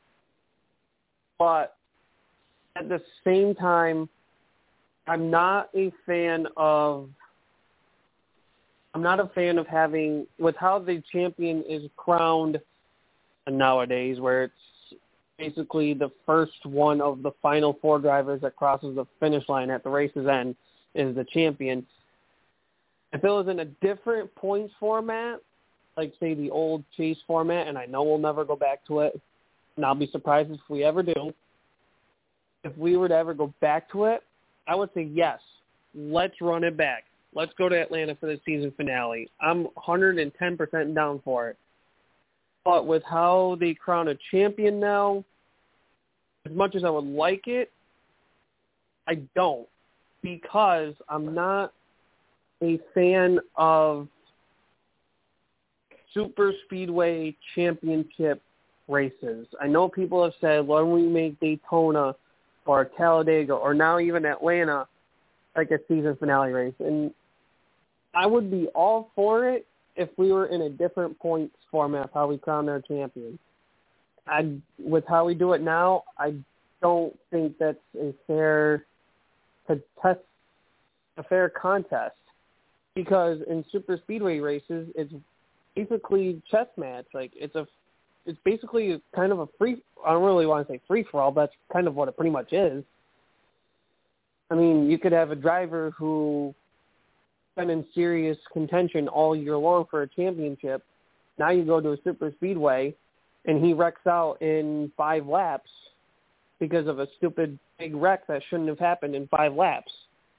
But at the same time, I'm not a fan of I'm not a fan of having, with how the champion is crowned nowadays, where it's basically the first one of the final four drivers that crosses the finish line at the race's end is the champion. If it was in a different points format, like, say, the old chase format, and I know we'll never go back to it, and I'll be surprised if we ever do, if we were to ever go back to it, I would say yes, let's run it back. Let's go to Atlanta for the season finale. I'm one hundred ten percent down for it. But with how they crown a champion now, as much as I would like it, I don't, because I'm not a fan of super speedway championship races. I know people have said, why don't we make Daytona or Talladega or now even Atlanta like a season finale race? And I would be all for it if we were in a different points format, how we crown our champion. I, with how we do it now, I don't think that's a fair contest, a fair contest, because in super speedway races, it's basically chess match. Like, it's a, it's basically kind of a free. I don't really want to say free for all, but that's kind of what it pretty much is. I mean, you could have a driver who been in serious contention all year long for a championship. Now you go to a super speedway, and he wrecks out in five laps because of a stupid big wreck that shouldn't have happened in five laps.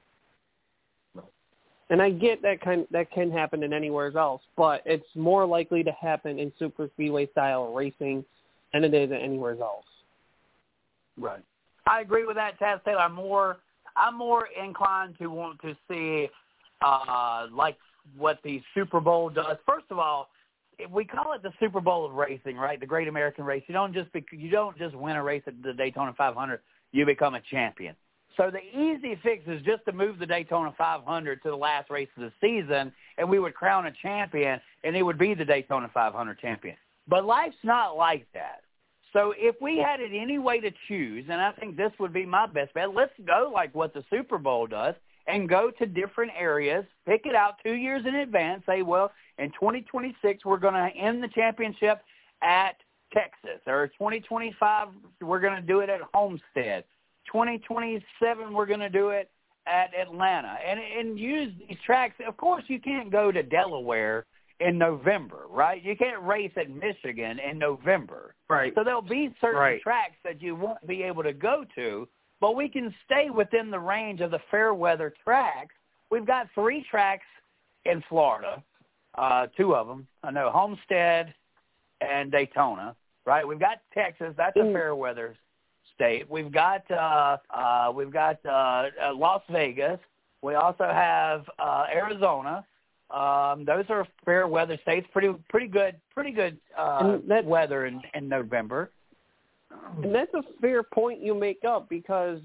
And I get that kind that can happen in anywhere else, but it's more likely to happen in super speedway style racing than it is anywhere else. Right. I agree with that, Taz Taylor. I'm more I'm more inclined to want to see uh, like what the Super Bowl does. First of all, we call it the Super Bowl of racing, right? The Great American Race. You don't just be, you don't just win a race at the Daytona five hundred. You become a champion. So the easy fix is just to move the Daytona five hundred to the last race of the season, and we would crown a champion, and it would be the Daytona five hundred champion. But life's not like that. So if we had it any way to choose, and I think this would be my best bet, let's go like what the Super Bowl does and go to different areas, pick it out two years in advance, say, well, in twenty twenty-six we're going to end the championship at Texas, or twenty twenty-five we're going to do it at Homestead. twenty twenty-seven we're going to do it at Atlanta, and and use these tracks. Of course, you can't go to Delaware in November, right? You can't race at Michigan in November. Right. So there'll be certain right. tracks that you won't be able to go to, but we can stay within the range of the fair weather tracks. We've got three tracks in Florida, uh, two of them. I know Homestead and Daytona, right? We've got Texas. That's a fair weather state. We've got uh, uh, we've got uh, uh, Las Vegas. We also have uh, Arizona. Um, those are fair weather states. Pretty pretty good pretty good uh, that, weather in, in November. And that's a fair point you make up, because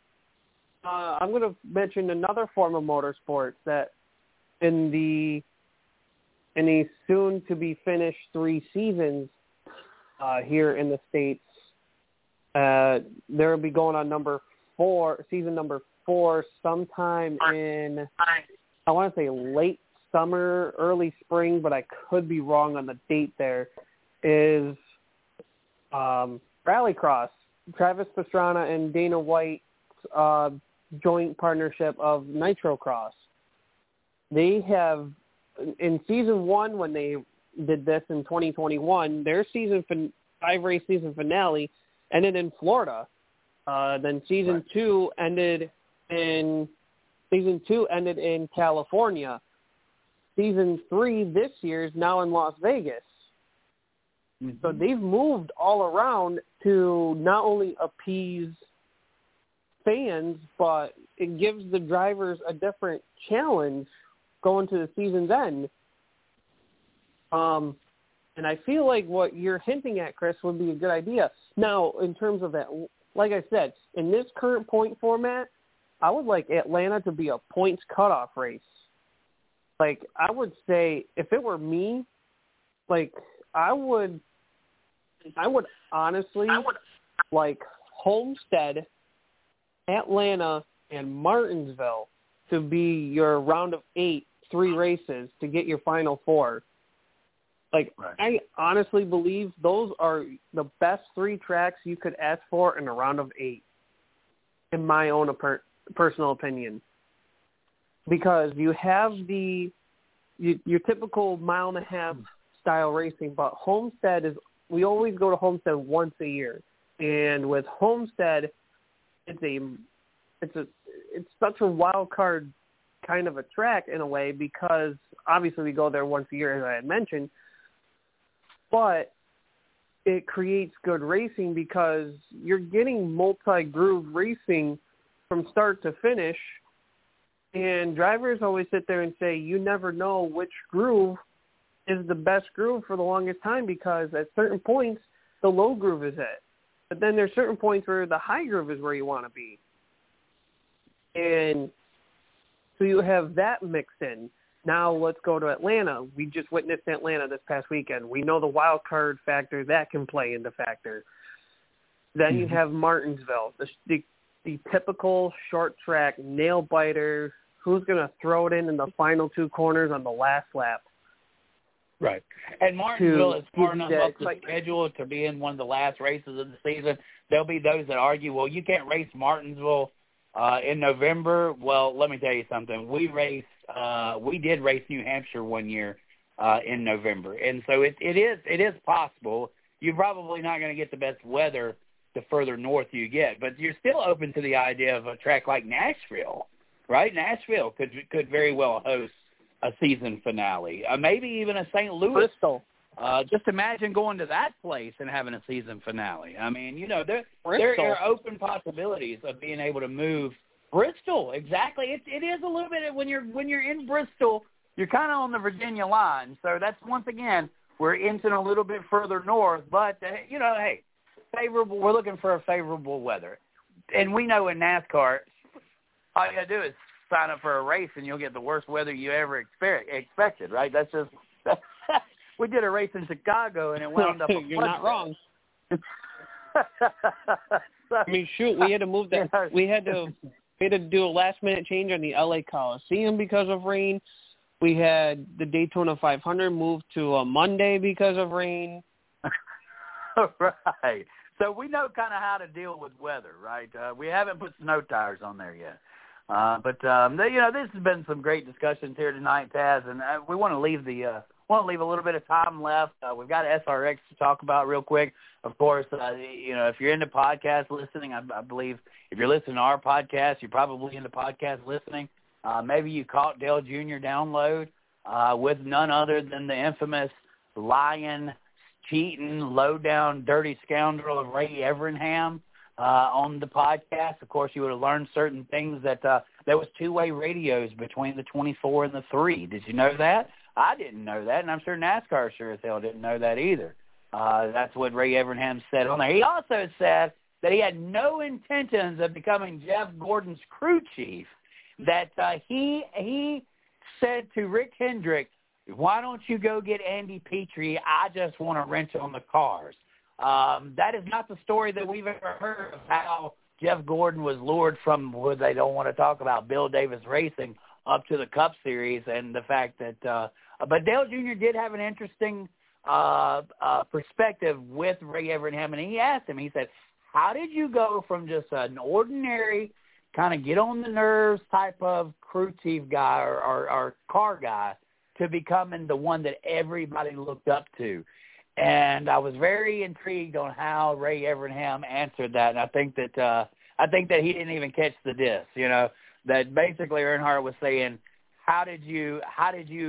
uh, I'm going to mention another form of motorsports that in the in the soon to be finished three seasons uh, here in the States. Uh, they'll be going on number four, season number four, sometime in, I want to say late summer, early spring, but I could be wrong on the date there, is um, Rallycross. Travis Pastrana and Dana White's uh, joint partnership of Nitrocross. They have, in season one, when they did this in twenty twenty-one, their season fin- five-race season finale ended in Florida. Uh, then season right. two ended in season two ended in California. Season three this year is now in Las Vegas. Mm-hmm. So they've moved all around to not only appease fans, but it gives the drivers a different challenge going to the season's end. Um, and I feel like what you're hinting at, Chris, would be a good idea. Now, in terms of that, like I said, in this current point format, I would like Atlanta to be a points cutoff race. Like, I would say, if it were me, like, I would, I would honestly I would. like Homestead, Atlanta, and Martinsville to be your round of eight, three races to get your final four. Like, right. I honestly believe those are the best three tracks you could ask for in a round of eight, in my own per- personal opinion. Because you have the you, your typical mile and a half style racing, but Homestead is, we always go to Homestead once a year. And with Homestead, it's a it's a it's such a wild card kind of a track in a way, because obviously we go there once a year, as I had mentioned, but it creates good racing because you're getting multi-groove racing from start to finish, and drivers always sit there and say you never know which groove is the best groove for the longest time, because at certain points the low groove is it. But then there's certain points where the high groove is where you want to be. And so you have that mixed in. Now let's go to Atlanta. We just witnessed Atlanta this past weekend. We know the wild card factor that can play into factor. Then mm-hmm. you have Martinsville, the, the the typical short track nail biter. Who's going to throw it in in the final two corners on the last lap? Right. And Martinsville to, is far enough up the schedule to be in one of the last races of the season. There'll be those that argue, well, you can't race Martinsville uh, in November. Well, let me tell you something. We raced, uh, we did race New Hampshire one year uh, in November. And so it, it is it is possible. You're probably not going to get the best weather the further north you get, but you're still open to the idea of a track like Nashville, right? Nashville could could very well host a season finale, uh, maybe even a Saint Louis. Bristol. Uh, just imagine going to that place and having a season finale. I mean, you know, there there are open possibilities of being able to move. Bristol, exactly. It it is a little bit when you're when you're in Bristol, you're kind of on the Virginia line. So that's once again we're inching a little bit further north, but uh, you know, hey, favorable. We're looking for a favorable weather, and we know in NASCAR, all you gotta do is sign up for a race and you'll get the worst weather you ever expected, right? That's just we did a race in Chicago and it wound up a You're not wrong. I mean, shoot, we had to move that. We had to we had to do a last minute change on the L A Coliseum because of rain. We had the Daytona five hundred moved to a Monday because of rain. Right. So we know kind of how to deal with weather, right? Uh, we haven't put snow tires on there yet. Uh, but um, you know, this has been some great discussions here tonight, Taz, and uh, we want to leave the uh, want to leave a little bit of time left. Uh, we've got S R X to talk about real quick. Of course, uh, you know, if you're into podcast listening, I, I believe if you're listening to our podcast, you're probably into podcast listening. Uh, maybe you caught Dale Junior download uh, with none other than the infamous lying, cheating, low-down, dirty scoundrel of Ray Evernham. Uh, on the podcast, of course, you would have learned certain things that uh, there was two-way radios between the twenty-four and the three. Did you know that? I didn't know that, and I'm sure NASCAR sure as hell didn't know that either. Uh, that's what Ray Evernham said on there. He also said that he had no intentions of becoming Jeff Gordon's crew chief, that uh, he he said to Rick Hendrick, why don't you go get Andy Petrie? I just want to wrench on the cars. Um, that is not the story that we've ever heard of how Jeff Gordon was lured from what they don't want to talk about, Bill Davis Racing, up to the Cup Series, and the fact that uh, – but Dale Junior did have an interesting uh, uh, perspective with Ray Evernham, and he asked him, he said, how did you go from just an ordinary kind of get-on-the-nerves type of crew chief guy or, or, or car guy to becoming the one that everybody looked up to? And I was very intrigued on how Ray Evernham answered that, and I think that uh, I think that he didn't even catch the diss. You know, that basically Earnhardt was saying, "How did you how did you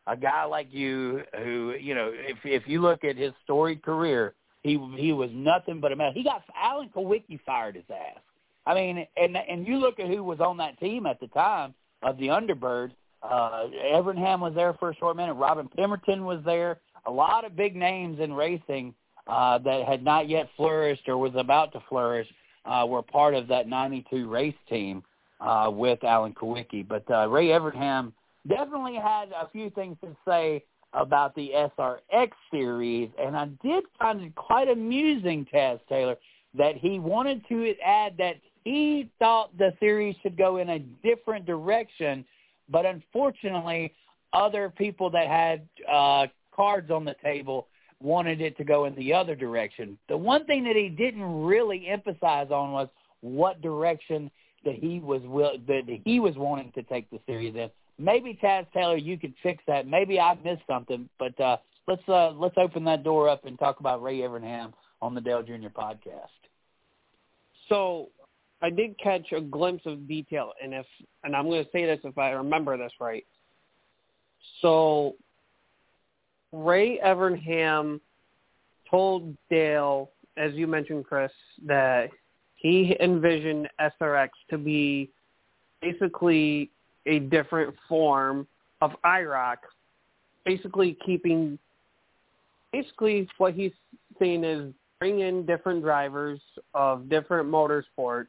a guy like you who, you know, if if you look at his storied career, he he was nothing but a mess. He got Alan Kulwicki fired his ass. I mean, and and you look at who was on that team at the time of the Underbirds. Uh, Evernham was there for a short minute. Robin Pemberton was there. A lot of big names in racing uh, that had not yet flourished or was about to flourish uh, were part of that ninety-two race team uh, with Alan Kulwicki. But uh, Ray Evernham definitely had a few things to say about the S R X series, and I did find it quite amusing, Taz Taylor, that he wanted to add that he thought the series should go in a different direction, but unfortunately other people that had uh, cards on the table wanted it to go in the other direction. The one thing that he didn't really emphasize on was what direction that he was will, that he was wanting to take the series in. Maybe Taz Taylor, you could fix that. Maybe I missed something, but uh, let's uh, let's open that door up and talk about Ray Evernham on the Dale Junior podcast. So I did catch a glimpse of detail, and if and I'm going to say this if I remember this right. So Ray Evernham told Dale, as you mentioned, Chris, that he envisioned S R X to be basically a different form of I R O C, basically keeping, basically what he's saying is bring in different drivers of different motorsports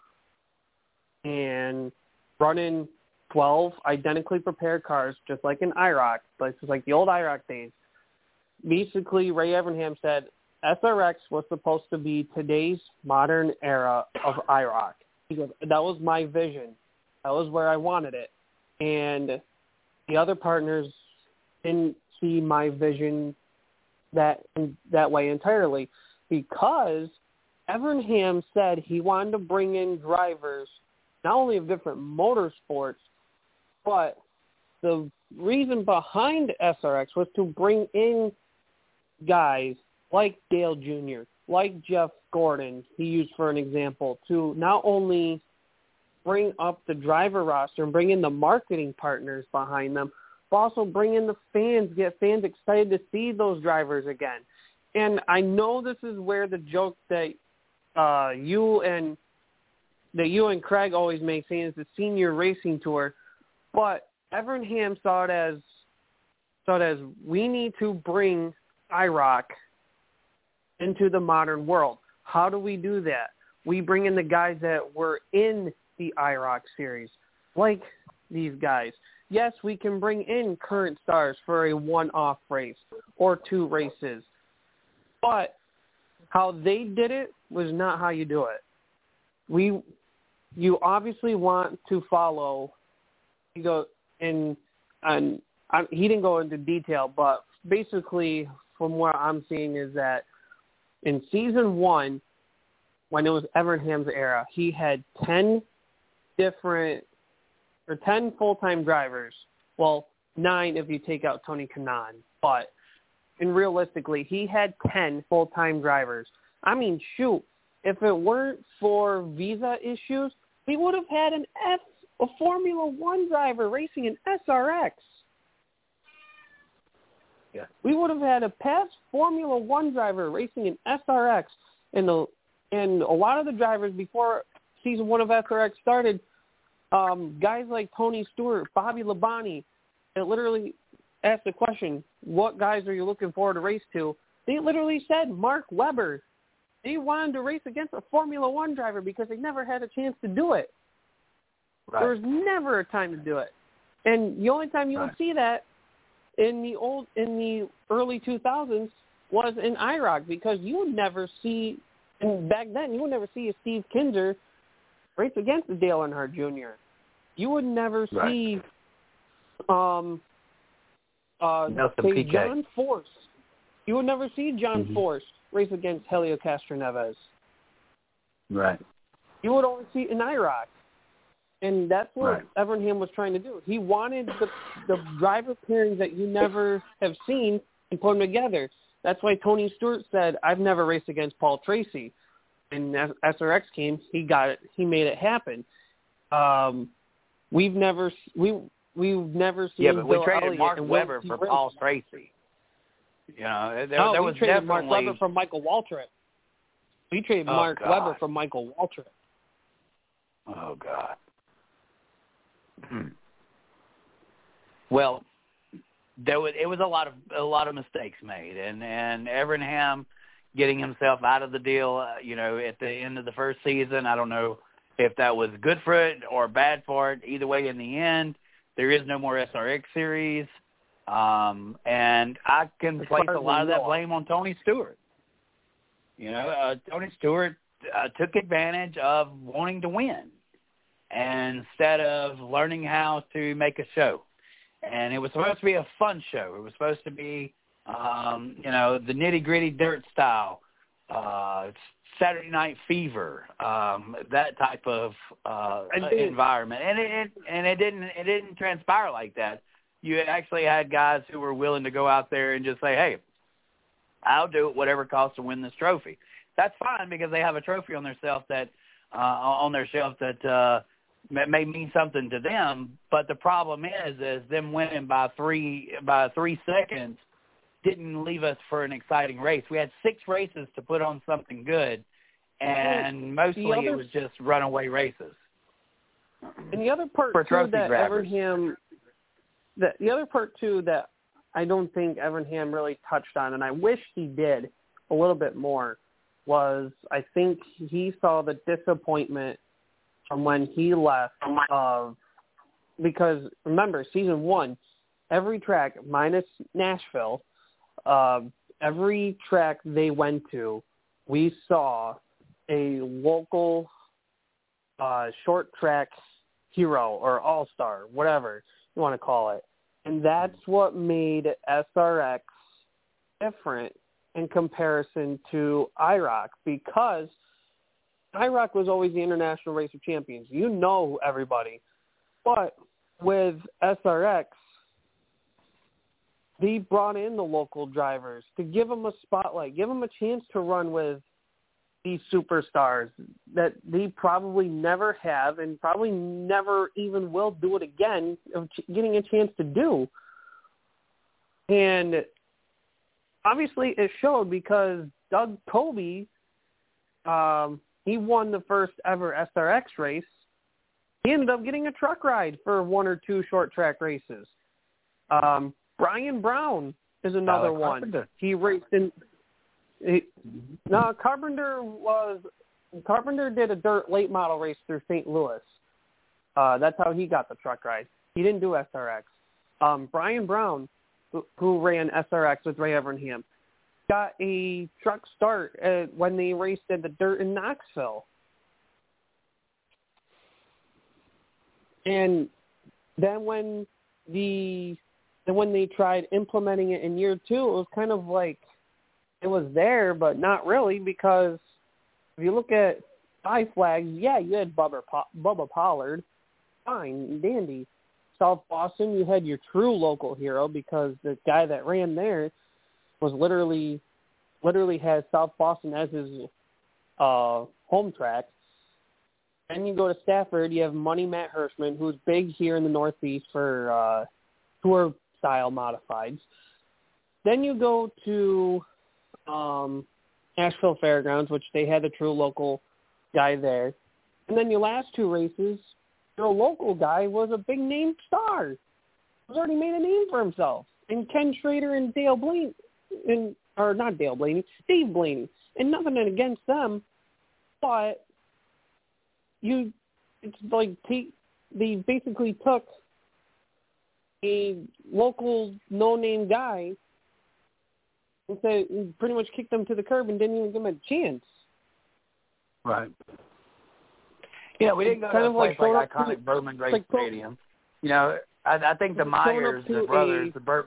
and run in twelve identically prepared cars, just like in I R O C, but it's like the old I R O C days. Basically, Ray Evernham said S R X was supposed to be today's modern era of I R O C. He goes, that was my vision. That was where I wanted it. And the other partners didn't see my vision that that way entirely, because Evernham said he wanted to bring in drivers not only of different motorsports, but the reason behind S R X was to bring in guys like Dale Junior, like Jeff Gordon, he used for an example, to not only bring up the driver roster and bring in the marketing partners behind them, but also bring in the fans, get fans excited to see those drivers again. And I know this is where the joke that uh, you and that you and Craig always make, saying it's the senior racing tour, but Evernham saw it as saw it as we need to bring I R O C into the modern world. How do we do that? We bring in the guys that were in the I R O C series, like these guys. Yes, we can bring in current stars for a one-off race or two races, but how they did it was not how you do it. We, you obviously want to follow. You go and and I, he didn't go into detail, but basically, from what I'm seeing is that in season one, when it was Evernham's era, he had ten different or ten full-time drivers. Well, nine if you take out Tony Kanaan. But and realistically, he had ten full-time drivers. I mean, shoot, if it weren't for visa issues, we would have had an F, a Formula One driver racing an S R X. Yeah. We would have had a past Formula One driver racing an S R X, and the and a lot of the drivers before season one of S R X started, um, guys like Tony Stewart, Bobby Labonte, that literally asked the question, "What guys are you looking forward to race to?" They literally said Mark Webber. They wanted to race against a Formula One driver because they never had a chance to do it. Right. There was never a time to do it, and the only time you right. would see that in the old in the early two thousands was in I R O C, because you would never see, and back then you would never see a Steve Kinzer race against a Dale Earnhardt Junior You would never right. see um uh Nelson say Piquet. John Force. You would never see John mm-hmm. Force race against Helio Castroneves. Right. You would only see it in I R O C. And that's what right. Evernham was trying to do. He wanted the the driver pairings that you never have seen and put them together. That's why Tony Stewart said, "I've never raced against Paul Tracy." And as S R X came, he got it. He made it happen. Um, we've never we we've never seen Yeah, but we Bill traded Elliott Mark and Weber Willie for Race. Paul Tracy. You know, there, no, there we was traded definitely... Mark Weber from Michael Waltrip. We traded Oh, Mark God. Weber from Michael Waltrip. Oh, God. Hmm. Well, there was it was a lot of a lot of mistakes made, and and Evernham getting himself out of the deal, uh, you know, at the end of the first season. I don't know if that was good for it or bad for it. Either way, in the end, there is no more S R X series, um, and I can As place far a as lot we of that know. blame on Tony Stewart. You know, uh, Tony Stewart uh, took advantage of wanting to win instead of learning how to make a show. And it was supposed to be a fun show. It was supposed to be, um, you know, the nitty-gritty dirt style, uh, Saturday Night Fever, um, that type of uh, environment. And it, it and it didn't it didn't transpire like that. You actually had guys who were willing to go out there and just say, hey, I'll do it whatever it costs to win this trophy. That's fine because they have a trophy on their shelf that uh, on their shelf that uh, may mean something to them. But the problem is, is them winning by three by three seconds didn't leave us for an exciting race. We had six races to put on something good, and mostly other, it was just runaway races. And the other part for too that grabbers. Evernham, that the other part too that I don't think Evernham really touched on, and I wish he did a little bit more, was I think he saw the disappointment from when he left of because remember season one, every track minus Nashville, uh, every track they went to, we saw a local uh, short track hero or all-star, whatever you want to call it. And that's what made S R X different in comparison to I ROC, because I ROC was always the International Race of Champions. You know everybody. But with S R X, they brought in the local drivers to give them a spotlight, give them a chance to run with these superstars that they probably never have and probably never even will do it again, of getting a chance to do. And obviously it showed because Doug Toby, um, he won the first ever S R X race. He ended up getting a truck ride for one or two short track races. Um, Brian Brown is another Alex one. Carpenter. He raced in He, no, Carpenter was Carpenter did a dirt late model race through Saint Louis. Uh, that's how he got the truck ride. He didn't do S R X. Um, Brian Brown, who, who ran S R X with Ray Evernham, got a truck start uh, when they raced in the dirt in Knoxville. And then when the then when they tried implementing it in year two, it was kind of like it was there, but not really, because if you look at Five Flags, yeah, you had Bubba, Bubba Pollard, fine, dandy. South Boston, you had your true local hero, because the guy that ran there was literally, literally has South Boston as his uh, home track. Then you go to Stafford, you have Money Matt Hirschman, who's big here in the Northeast for uh, tour style modifieds. Then you go to Um, Asheville Fairgrounds, which they had a true local guy there. And then your last two races, your local guy was a big name star. He's already made a name for himself. And Ken Schrader and Dale Blaney, and, or not Dale Blaney, Steve Blaney. And nothing against them, but you, it's like take, they basically took a local no-name guy and so pretty much kicked them to the curb and didn't even give them a chance. Right. Yeah, we didn't go kind to a of like place like, showing iconic up to- Bowman Gray like, Stadium. You know, I, I think the It's like showing up Myers, to the brothers, a- the Bur-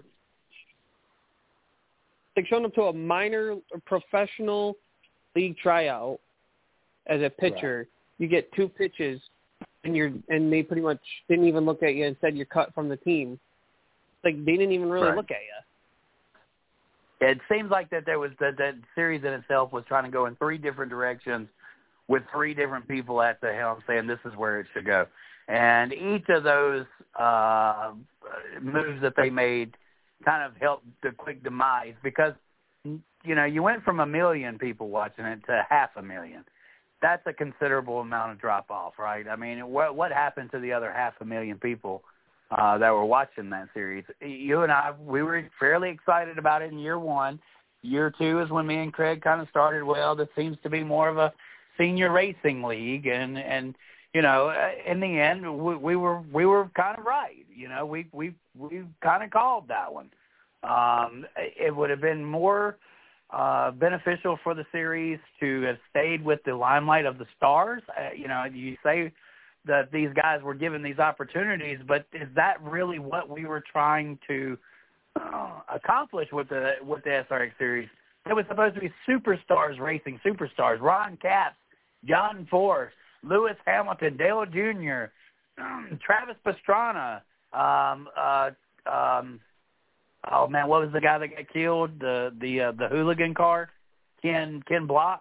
Like showing up to a minor professional league tryout as a pitcher, right. You get two pitches, and you're and they pretty much didn't even look at you and said you're cut from the team. Like they didn't even really right. look at you. It seems like that there was that that series in itself was trying to go in three different directions with three different people at the helm saying this is where it should go. And each of those uh, moves that they made kind of helped the quick demise because, you know, you went from a million people watching it to half a million. That's a considerable amount of drop-off, right? I mean, what what happened to the other half a million people uh, that were watching that series? You and I, we were fairly excited about it in year one. Year two is when me and Craig kind of started, well, this seems to be more of a senior racing league. And, and you know, in the end, we, we were we were kind of right. You know, we, we, we kind of called that one. Um, it would have been more uh, beneficial for the series to have stayed with the limelight of the stars. Uh, you know, you say that these guys were given these opportunities, but is that really what we were trying to uh, accomplish with the with the S R X series? It was supposed to be superstars racing superstars. Ron Capps, John Force, Lewis Hamilton, Dale Junior, um, Travis Pastrana, um, uh, um, oh man, what was the guy that got killed? The the uh, the hooligan car, Ken Ken Block.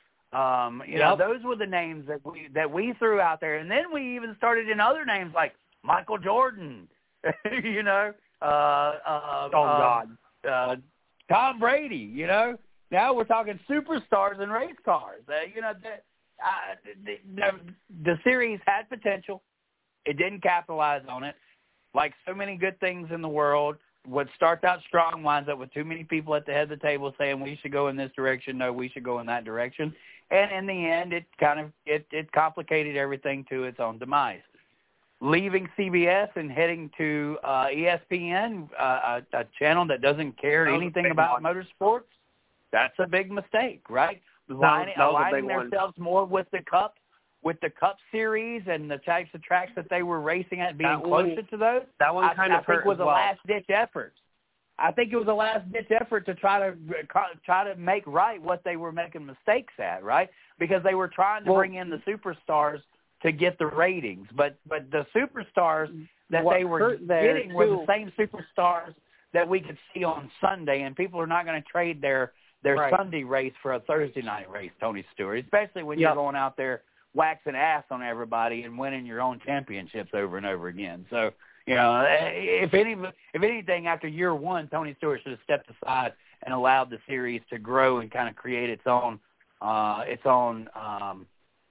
Um, you yep. know, those were the names that we that we threw out there, and then we even started in other names like Michael Jordan. you know, uh, uh, oh God, uh, uh, Tom Brady. You know, now we're talking superstars in race cars. Uh, you know, the, uh, the, the the series had potential. It didn't capitalize on it. Like so many good things in the world, what starts out strong winds up with too many people at the head of the table saying we should go in this direction, no, we should go in that direction. And in the end, it kind of it, it complicated everything to its own demise. Leaving C B S and heading to uh, E S P N, uh, a, a channel that doesn't care that anything about one. motorsports, that's a big mistake, right? That Aligning, was, that was aligning themselves one. more with the Cup, with the Cup series and the types of tracks that they were racing at, being that closer one, to those. That one I, kind I of think hurt was as a well. last-ditch effort. I think it was a last-ditch effort to try to try to make right what they were making mistakes at, right? Because they were trying to well, bring in the superstars to get the ratings, but but the superstars that they were getting were the same superstars that we could see on Sunday, and people are not going to trade their their right. Sunday race for a Thursday night race, Tony Stewart, especially when yep. you're going out there waxing ass on everybody and winning your own championships over and over again. So, you know, if any if anything, after year one, Tony Stewart should have stepped aside and allowed the series to grow and kind of create its own uh, its own um,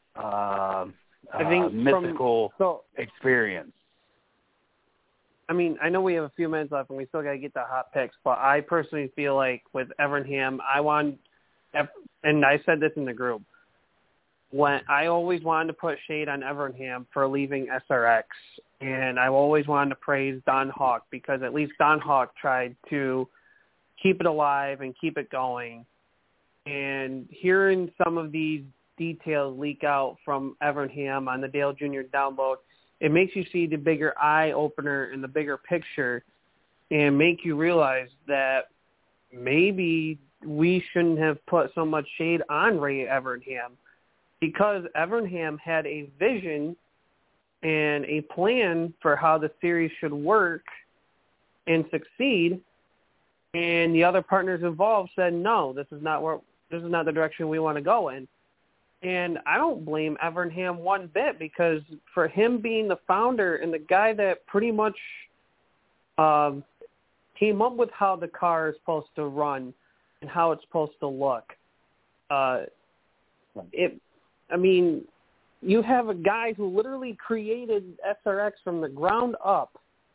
uh, I think uh, mystical from, so, experience. I mean, I know we have a few minutes left and we still got to get the hot picks, but I personally feel like with Evernham, I want, and I said this in the group, when I always wanted to put shade on Evernham for leaving S R X, and I always wanted to praise Don Hawk because at least Don Hawk tried to keep it alive and keep it going. And hearing some of these details leak out from Evernham on the Dale Junior download, it makes you see the bigger eye opener and the bigger picture and make you realize that maybe we shouldn't have put so much shade on Ray Evernham, because Evernham had a vision and a plan for how the series should work and succeed, and the other partners involved said, no, this is not where, this is not the direction we want to go in. And I don't blame Evernham one bit, because for him being the founder and the guy that pretty much um, came up with how the car is supposed to run and how it's supposed to look, uh, it, I mean, you have a guy who literally created S R X from the ground up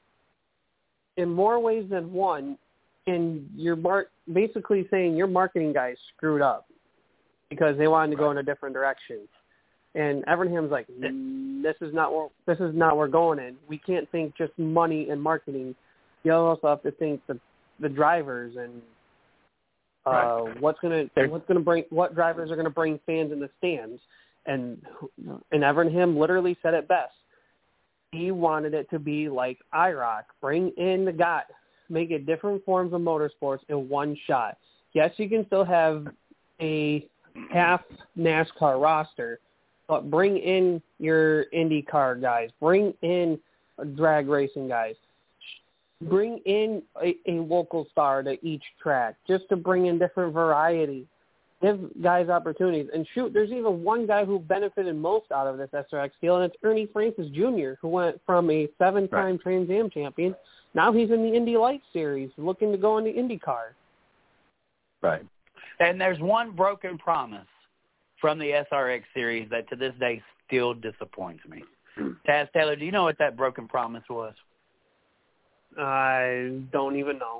in more ways than one, and you're mar- basically saying your marketing guy screwed up because they wanted to go in a different direction. And Evernham's like, mm, this is not where this is not where we're going in. We can't think just money and marketing. You also have to think the the drivers and uh, right. what's gonna what's gonna bring what drivers are gonna bring fans in the stands. And and Evernham literally said it best. He wanted it to be like I ROC, bring in the guy, make it different forms of motorsports in one shot. Yes, you can still have a half NASCAR roster, but bring in your IndyCar guys, bring in drag racing guys, bring in a, a local star to each track just to bring in different variety. give guys opportunities. And shoot, there's even one guy who benefited most out of this S R X deal, and it's Ernie Francis Junior, who went from a seven-time Right. Trans Am champion. Now he's in the Indy Lights Series, looking to go into IndyCar. Right. And there's one broken promise from the S R X Series that to this day still disappoints me. Taz Taylor, do you know what that broken promise was? I don't even know.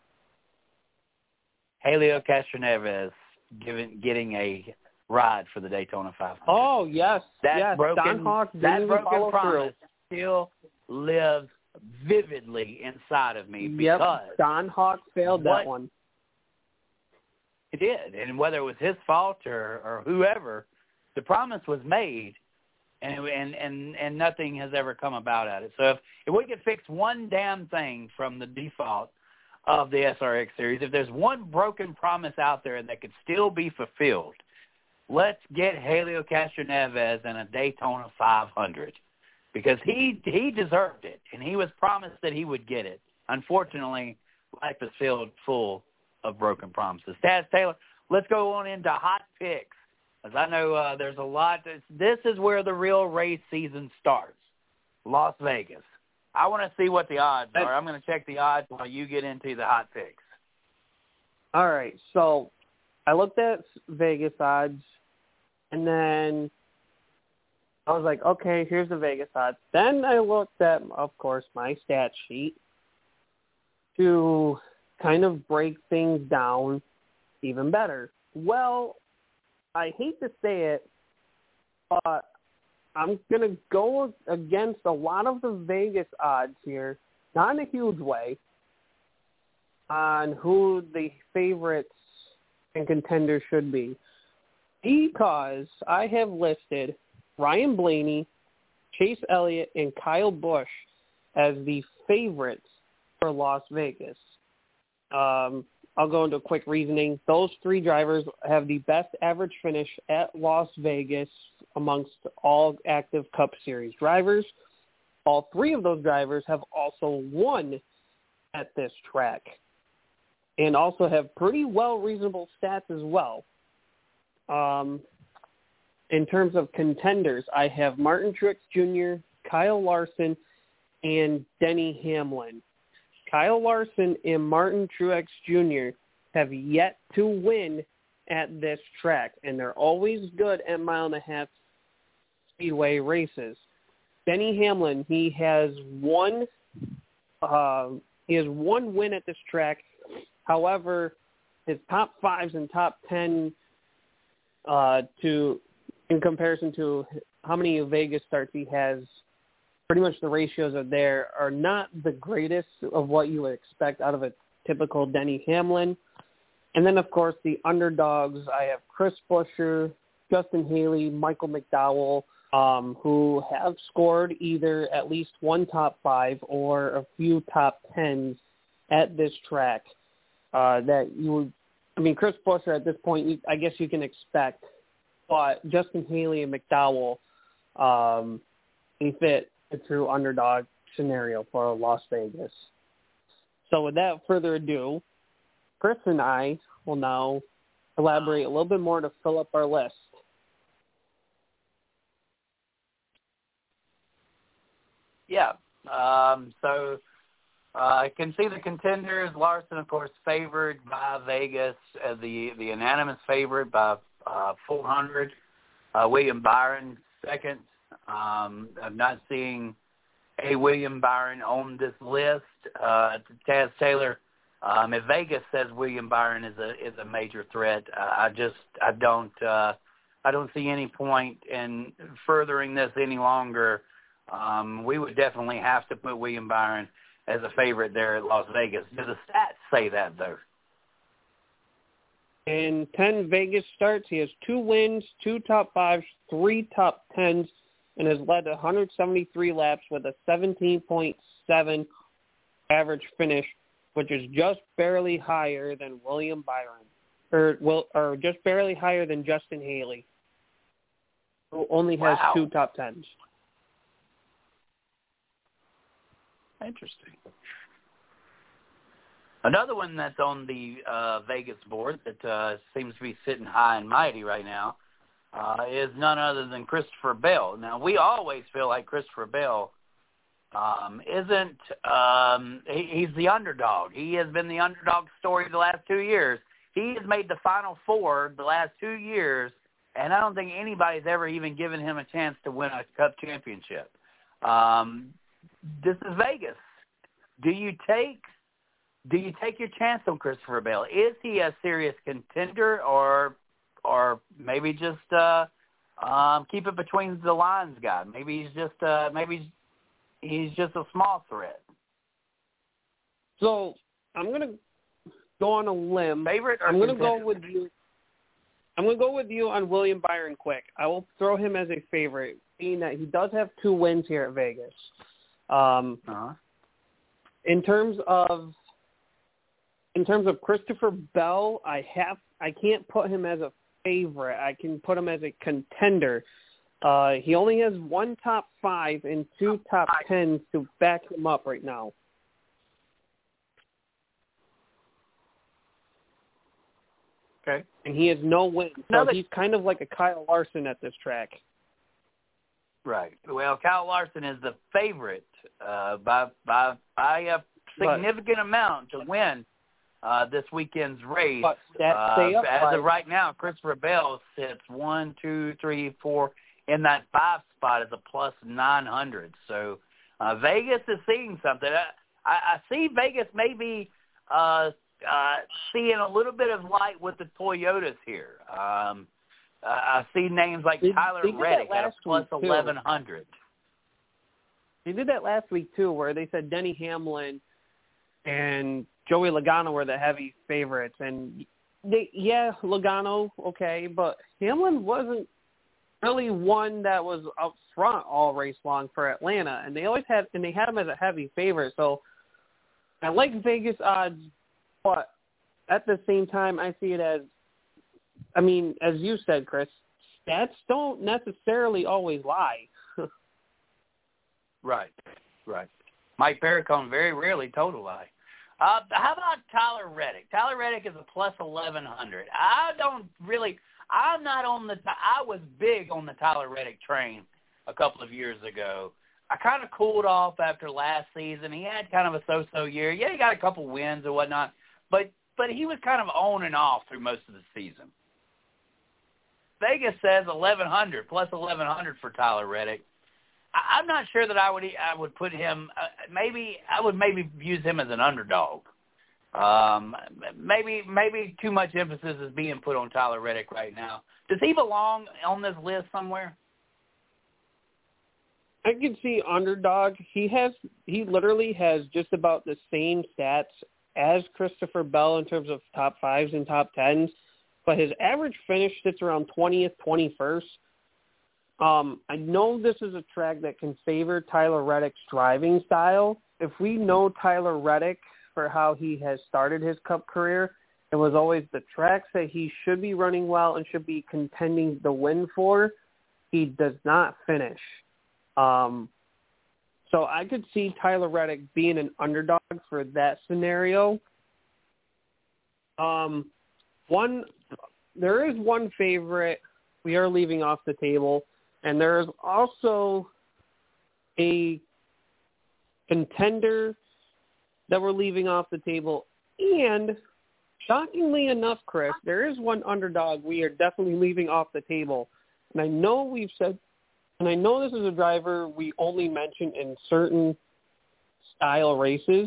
Helio Castroneves giving, getting a ride for the Daytona five hundred. Oh, yes. That yes. broken, Don Hawk didn't that even broken follow promise through. still lives vividly inside of me Yep. because Don Hawk failed what, that one. It did, and whether it was his fault or, or whoever, the promise was made, and and and and nothing has ever come about at it. So if, if we could fix one damn thing from the default of the S R X Series, if there's one broken promise out there that could still be fulfilled, let's get Helio Castroneves in a Daytona five hundred because he he deserved it, and he was promised that he would get it. Unfortunately, life is filled full of broken promises. Taz Taylor, let's go on into hot picks, as I know uh, there's a lot. This is where the real race season starts, Las Vegas. I want to see what the odds are. I'm going to check the odds while you get into the hot picks. All right, so I looked at Vegas odds, and then I was like, okay, here's the Vegas odds. Then I looked at, of course, my stat sheet to kind of break things down even better. Well, I hate to say it, but I'm going to go against a lot of the Vegas odds here, not in a huge way, on who the favorites and contenders should be. Because I have listed Ryan Blaney, Chase Elliott, and Kyle Busch as the favorites for Las Vegas. Um, I'll go into quick reasoning. Those three drivers have the best average finish at Las Vegas amongst all active Cup Series drivers. All three of those drivers have also won at this track and also have pretty well reasonable stats as well. Um, in terms of contenders, I have Martin Truex Junior, Kyle Larson, and Denny Hamlin. Kyle Larson and Martin Truex Junior have yet to win at this track, and they're always good at mile and a half speedway races. Denny Hamlin, he has one, uh, he has one win at this track. However, his top fives and top ten, uh, to in comparison to how many Vegas starts he has, pretty much the ratios are there, are not the greatest of what you would expect out of a typical Denny Hamlin. And then, of course, the underdogs, I have Chris Buescher, Justin Haley, Michael McDowell, um, who have scored either at least one top five or a few top tens at this track uh, that you would, I mean, Chris Buescher at this point, you, I guess you can expect, but Justin Haley and McDowell, um, they fit a true underdog scenario for Las Vegas. So without further ado, Chris and I will now elaborate a little bit more to fill up our list. Yeah. Um, so uh, I can see the contenders. Larson, of course, favored by Vegas, uh, the the unanimous favorite by uh, four hundred. Uh, William Byron, second. Um, I'm not seeing a William Byron on this list. Uh, Taz Taylor, um, if Vegas says William Byron is a is a major threat, uh, I just I don't uh, I don't see any point in furthering this any longer. Um, we would definitely have to put William Byron as a favorite there at Las Vegas. Do the stats say that, though? In ten Vegas starts, he has two wins, two top fives, three top tens, and has led one hundred seventy-three laps with a seventeen point seven average finish, which is just barely higher than William Byron, or well, or just barely higher than Justin Haley, who only has Wow. two top tens. Interesting. Another one that's on the uh, Vegas board that uh, seems to be sitting high and mighty right now uh, is none other than Christopher Bell. Now, we always feel like Christopher Bell um, isn't um, he, he's the underdog. He has been the underdog story the last two years. He has made the Final Four the last two years, and I don't think anybody's ever even given him a chance to win a Cup championship. Um, this is Vegas. Do you take Do you take your chance on Christopher Bell? Is he a serious contender, or or maybe just uh, um, keep it between the lines guy? Maybe he's just uh, maybe he's just a small threat. So I'm gonna go on a limb. Favorite? Or I'm gonna contender? go with you. I'm gonna go with you on William Byron Quick. I will throw him as a favorite, being that he does have two wins here at Vegas. Um, uh-huh. In terms of In terms of Christopher Bell, I have I can't put him as a favorite. I can put him as a contender. Uh, he only has one top five and two top tens to back him up right now. Okay. And he has no wins. So Another- he's kind of like a Kyle Larson at this track. Right. Well, Kyle Larson is the favorite uh, by by by a significant but, amount to win uh, this weekend's race. But uh, stay up as by, of right now, Christopher Bell sits one, two, three, four in that five spot as a plus nine hundred. So uh, Vegas is seeing something. I, I, I see Vegas maybe uh, uh, seeing a little bit of light with the Toyotas here. Um, Uh, I see names like they, Tyler they Reddick at a plus eleven hundred. They did that last week, too, where they said Denny Hamlin and Joey Logano were the heavy favorites. And, they, yeah, Logano, okay, but Hamlin wasn't really one that was up front all race long for Atlanta. And they always had, and they had him as a heavy favorite. So I like Vegas odds, but at the same time, I see it as, I mean, as you said, Chris, stats don't necessarily always lie. Right, right. Mike Perricone very rarely told a lie. Uh, how about Tyler Reddick? Tyler Reddick is a plus eleven hundred. I don't really – I'm not on the – I was big on the Tyler Reddick train a couple of years ago. I kind of cooled off after last season. He had kind of a so-so year. Yeah, he got a couple wins and whatnot, but but he was kind of on and off through most of the season. Vegas says eleven hundred, plus eleven hundred for Tyler Reddick. I, I'm not sure that I would I would put him uh, maybe I would maybe use him as an underdog. Um, maybe maybe too much emphasis is being put on Tyler Reddick right now. Does he belong on this list somewhere? I can see underdog. He has he literally has just about the same stats as Christopher Bell in terms of top fives and top tens, but his average finish sits around twentieth, twenty-first. Um, I know this is a track that can favor Tyler Reddick's driving style. If we know Tyler Reddick for how he has started his Cup career, it was always the tracks that he should be running well and should be contending the win for, he does not finish. Um, so I could see Tyler Reddick being an underdog for that scenario. Um, one, there is one favorite we are leaving off the table, and there is also a contender that we're leaving off the table. And shockingly enough, Chris, there is one underdog we are definitely leaving off the table. And I know we've said, and I know this is a driver we only mention in certain style races,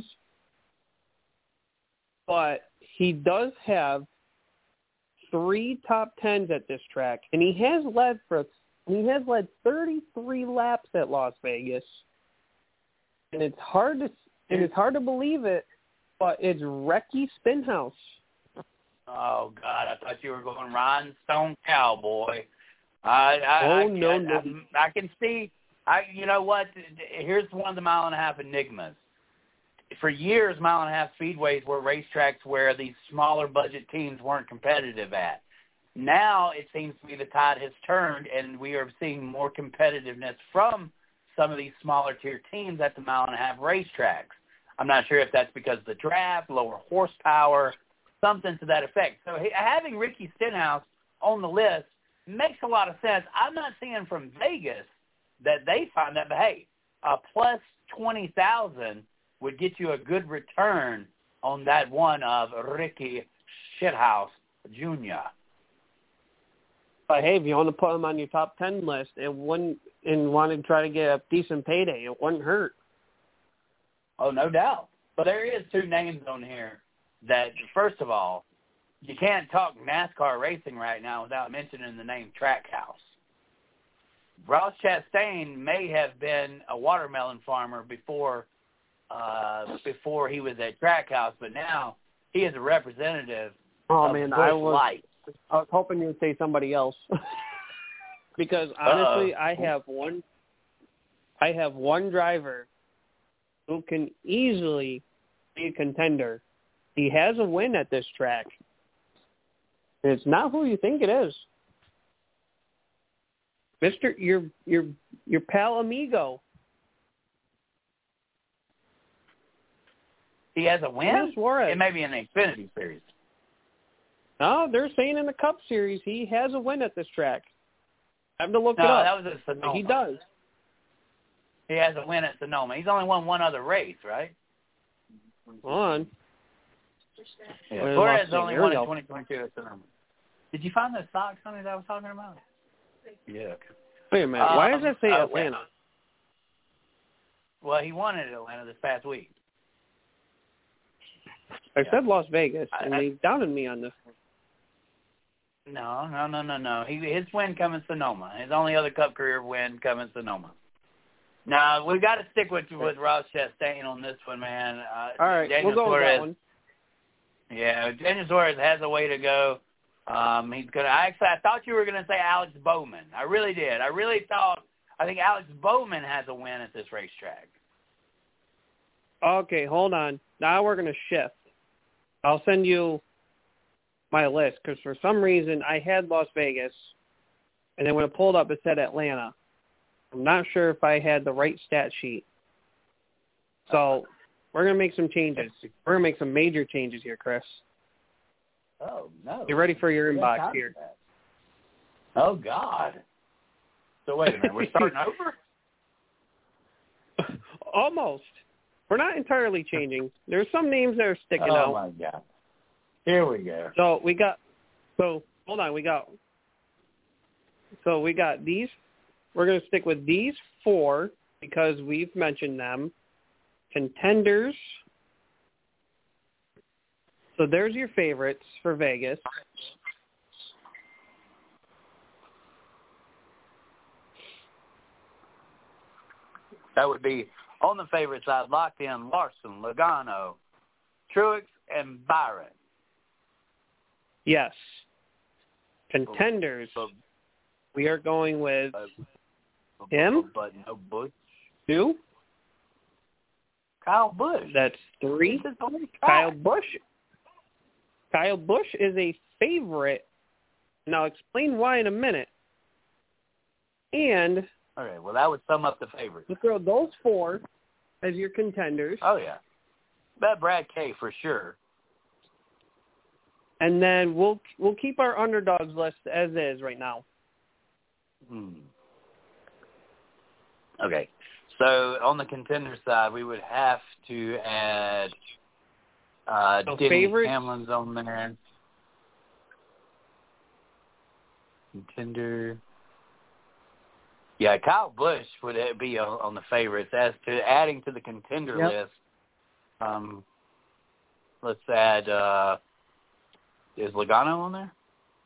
but he does have three top tens at this track, and he has led for he has led thirty-three laps at Las Vegas, and it's hard to and it's hard to believe it, but it's Recky Spinhouse. Oh God, I thought you were going Rhinestone Cowboy. I, I, oh I, no, I, no! I, I can see. I, you know what? Here's one of the mile and a half enigmas. For years, mile and a half speedways were racetracks where these smaller budget teams weren't competitive at. Now it seems to be the tide has turned, and we are seeing more competitiveness from some of these smaller tier teams at the mile and a half racetracks. I'm not sure if that's because of the draft, lower horsepower, something to that effect. So he, having Ricky Stenhouse on the list makes a lot of sense. I'm not seeing from Vegas that they find that, but hey, a plus twenty thousand would get you a good return on that one of Ricky Shithouse Junior But hey, if you want to put him on your top ten list and wouldn't and want to try to get a decent payday, it wouldn't hurt. Oh, no doubt. But there is two names on here that, first of all, you can't talk NASCAR racing right now without mentioning the name Trackhouse. Ross Chastain may have been a watermelon farmer before uh, before he was at Trackhouse, but now he is a representative oh, of man, Busch I was, Light. I was hoping you would say somebody else. Because honestly, Uh-oh. I have one I have one driver who can easily be a contender. He has a win at this track. And it's not who you think it is. Mister your your your pal amigo. He has a win? Daniel Suarez. It may be in the Xfinity Series. No, they're saying in the Cup Series he has a win at this track. I have to look No, it up. that was at Sonoma. He does. He has a win at Sonoma. He's only won one other race, right? Hold on. Yeah. Well, Flores let's see. only Here won we in go. twenty twenty-two at Sonoma. Did you find those socks, honey, that I was talking about? Yeah. Wait a minute. Why Um, does that say okay. Atlanta? Well, he won at Atlanta this past week. I Yeah. said Las Vegas, and I- I- they doubted me on this one. No, no, no, no, no. He, his win coming Sonoma. His only other Cup career win coming Sonoma. Now, we've got to stick with with Ross Chastain on this one, man. Uh, All right, Daniel we'll go Suarez, with that one. Yeah, Daniel Suarez has a way to go. Um, he's gonna. I actually, I thought you were gonna say Alex Bowman. I really did. I really thought. I think Alex Bowman has a win at this racetrack. Okay, hold on. Now we're going to shift. I'll send you my list because for some reason I had Las Vegas, and then when I pulled up it said Atlanta. I'm not sure if I had the right stat sheet. So we're going to make some changes. We're going to make some major changes here, Chris. Oh no! Get ready for your Yeah, inbox time here. for that. Oh God! So wait a minute, we're starting over? Almost. We're not entirely changing. There's some names that are sticking oh out. my God! Here we go. So we got. So hold on, we got. So we got these. We're going to stick with these four because we've mentioned them. Contenders. So there's your favorites for Vegas. That would be on the favorite side, locked in Larson, Logano, Truex, and Byron. Yes. Contenders. But, We are going with but, but, him. But no Busch. Two. Kyle Busch. That's three. This is only Kyle track. Busch. Kyle Busch is a favorite. And I'll explain why in a minute. And Okay, well, that would sum up the favorites. you throw those four as your contenders. Oh, yeah. Bet Brad K for sure. And then we'll we'll keep our underdogs list as is right now. Hmm. Okay. So on the contender side, we would have to add uh, So Denny favorites? Hamlin's on there. Contender. Yeah, Kyle Busch would be on, on the favorites. As to adding to the contender Yep. list, um, let's add, uh, is Logano on there?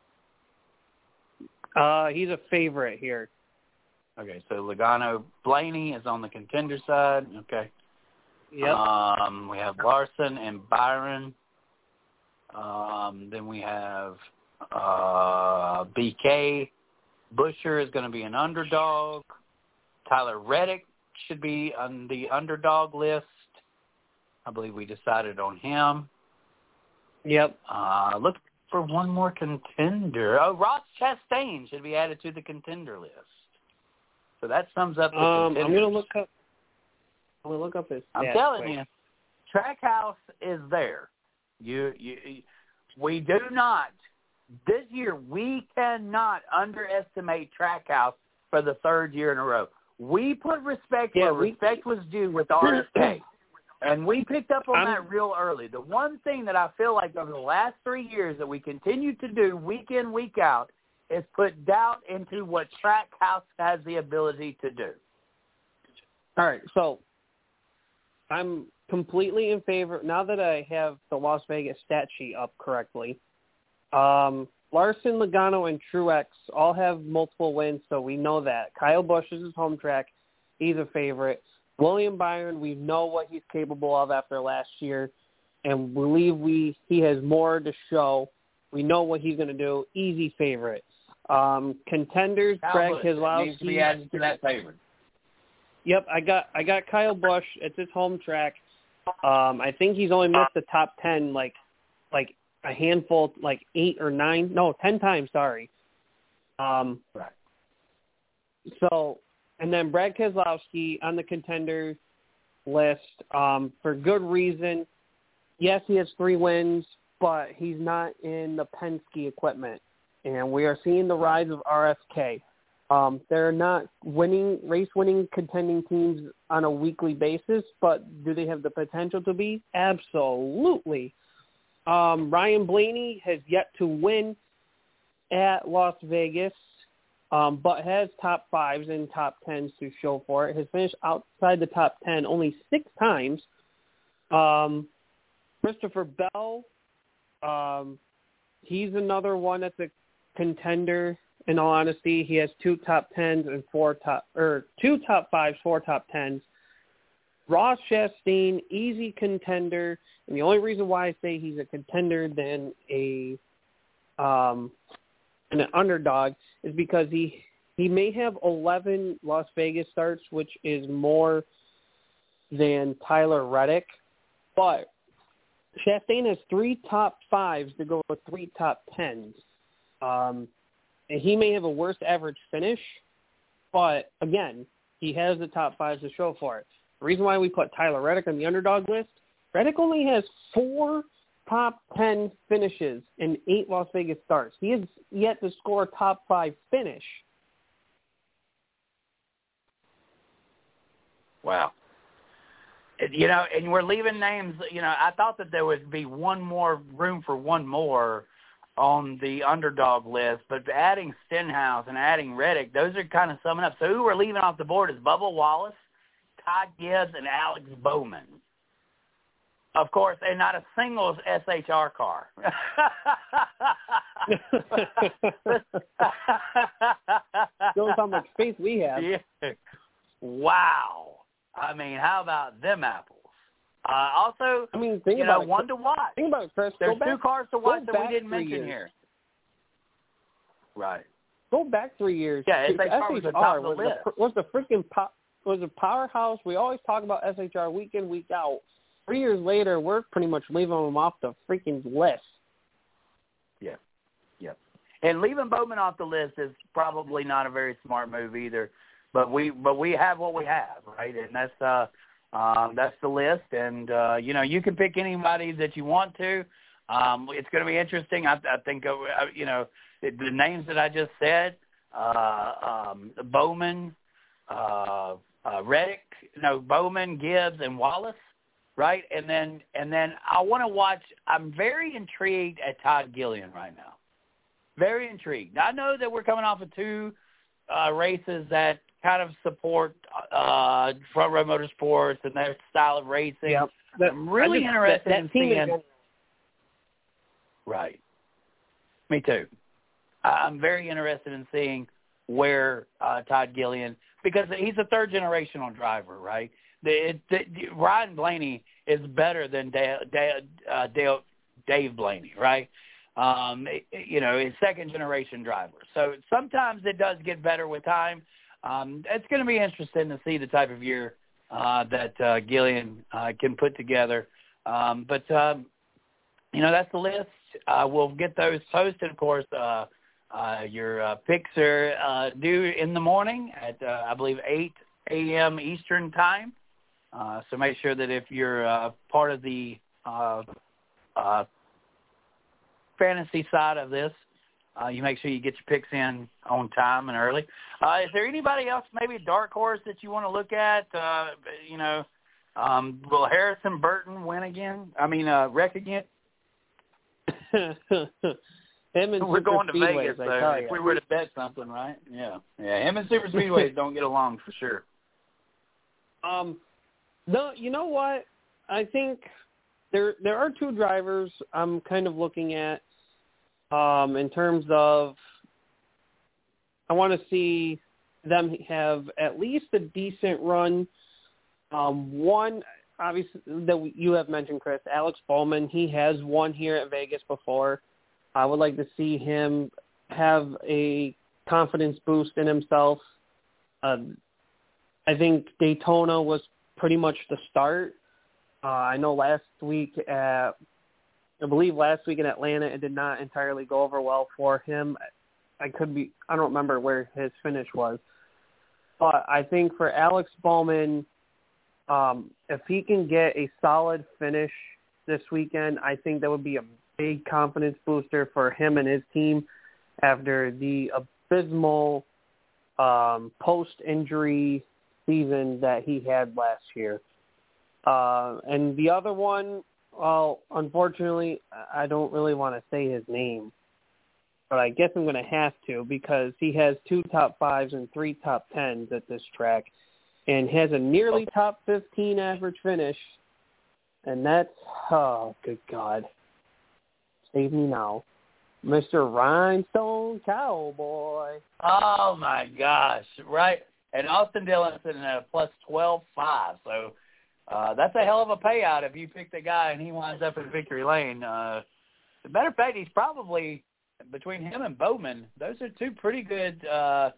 Uh, he's a favorite here. Okay, so Logano, Blaney is on the contender side. Okay. Yep. Um, we have Larson and Byron. Um, then we have uh, B K. Busher is going to be an underdog. Tyler Reddick should be on the underdog list. I believe we decided on him. Yep. Uh, look for one more contender. Oh, Ross Chastain should be added to the contender list. So that sums up the Um, I'm contenders. gonna look up. I'm gonna look up his. I'm stats telling quick. you, Trackhouse is there. You, you, we do not. This year, we cannot underestimate Trackhouse for the third year in a row. We put respect yeah, where we, respect was due with R S K, and we picked up on I'm, that real early. The one thing that I feel like over the last three years that we continue to do week in, week out is put doubt into what Trackhouse has the ability to do. All right, so I'm completely in favor, now that I have the Las Vegas stat sheet up correctly, um, Larson, Logano, and Truex all have multiple wins, so we know that. Kyle Busch is his home track. He's a favorite. William Byron, we know what he's capable of after last year, and believe we he has more to show. We know what he's going to do. Easy favorite. Um, contenders, Kyle Greg Busch Keselowski. needs to be added to that favorite. Yep, I got I got Kyle Busch. It's his home track. Um, I think he's only missed the top ten like like a handful, like eight or nine, no, ten times. Sorry. Um, right. So, and then Brad Keselowski on the contender list um, for good reason. Yes, he has three wins, but he's not in the Penske equipment, and we are seeing the rise of R S K. Um, they're not winning, race-winning, contending teams on a weekly basis, but do they have the potential to be? Absolutely. Um, Ryan Blaney has yet to win at Las Vegas, um, but has top fives and top tens to show for it. Has finished outside the top ten only six times. Um, Christopher Bell, um, he's another one that's a contender. In all honesty, he has two top tens and four top, or two top fives, four top tens. Ross Chastain, easy contender, and the only reason why I say he's a contender than a um, an underdog is because he he may have eleven Las Vegas starts, which is more than Tyler Reddick, but Chastain has three top fives to go with three top tens. Um, and he may have a worse average finish, but again, he has the top fives to show for it. The reason why we put Tyler Reddick on the underdog list, Reddick only has four top ten finishes in eight Las Vegas starts. He has yet to score a top five finish. Wow. You know, and we're leaving names, you know, I thought that there would be one more room for one more on the underdog list, but adding Stenhouse and adding Reddick, those are kind of summing up. So who we're leaving off the board is Bubba Wallace, Todd Gibbs, and Alex Bowman. Of course, and not a single S H R car. Shows how much faith we have. Yeah. Wow. I mean, how about them apples? Uh, also, I mean, think you about know, it. one to watch. Think about it, Chris. There's go back, two cars to watch that we didn't three mention years. here. Right. Go back three years. Yeah, S H R was the top of the was list. The, was the freaking po- was a powerhouse. We always talk about S H R week in, week out. Three years later, we're pretty much leaving them off the freaking list. Yeah, yeah. And leaving Bowman off the list is probably not a very smart move either. But we but we have what we have, right? And that's uh um, that's the list. And uh, you know, you can pick anybody that you want to. Um, it's going to be interesting. I, I think uh, you know the, the names that I just said: uh, um, Bowman, uh, uh, Reddick, no Bowman, Gibbs, and Wallace. Right, and then and then I want to watch. I'm very intrigued at Todd Gilliland right now. Very intrigued. I know that we're coming off of two uh, races that kind of support uh, Front Row Motorsports and their style of racing. Yep. That, I'm really just, interested that, that in team seeing. Is... Right. Me too. I'm very interested in seeing where uh, Todd Gilliland, because he's a third generational driver, right? The, the, the, Ryan Blaney is better than Dale, Dale, uh, Dale, Dave Blaney, right? Um, you know, he's second-generation driver. So sometimes it does get better with time. Um, it's going to be interesting to see the type of year uh, that uh, Gilliland uh, can put together. Um, but, um, you know, that's the list. Uh, we'll get those posted, of course. Uh, uh, your uh, picks are uh, due in the morning at, uh, I believe, eight a.m. Eastern time. Uh, so make sure that if you're uh, part of the uh, uh, fantasy side of this, uh, you make sure you get your picks in on time and early. Uh, is there anybody else, maybe a dark horse that you want to look at? Uh, you know, um, will Harrison Burton win again? I mean, uh, wreck again? Him and We're Super going to Speedways, Vegas, I so tell if you. we were to bet something, right? Yeah. Yeah, him and Super Speedways don't get along for sure. Um, no, you know what? I think there there are two drivers I'm kind of looking at um, in terms of I want to see them have at least a decent run. Um, one, obviously, that you have mentioned, Chris, Alex Bowman. He has won here at Vegas before. I would like to see him have a confidence boost in himself. Um, I think Daytona was pretty much the start. Uh, I know last week at, I believe last week in Atlanta, it did not entirely go over well for him. I could be, I don't remember where his finish was. But I think for Alex Bowman, um, if he can get a solid finish this weekend, I think that would be a big confidence booster for him and his team after the abysmal um, post-injury season that he had last year. Uh, and the other one, well, unfortunately, I don't really want to say his name, but I guess I'm going to have to because he has two top fives and three top tens at this track and has a nearly top fifteen average finish. And that's, oh, good God. Save me now. Mister Rhinestone Cowboy. Oh, my gosh. Right. And Austin Dillon sitting at a plus twelve five. So uh, that's a hell of a payout if you pick the guy and he winds up in victory lane. Uh, as a matter of fact, he's probably, between him and Bowman, those are two pretty good uh,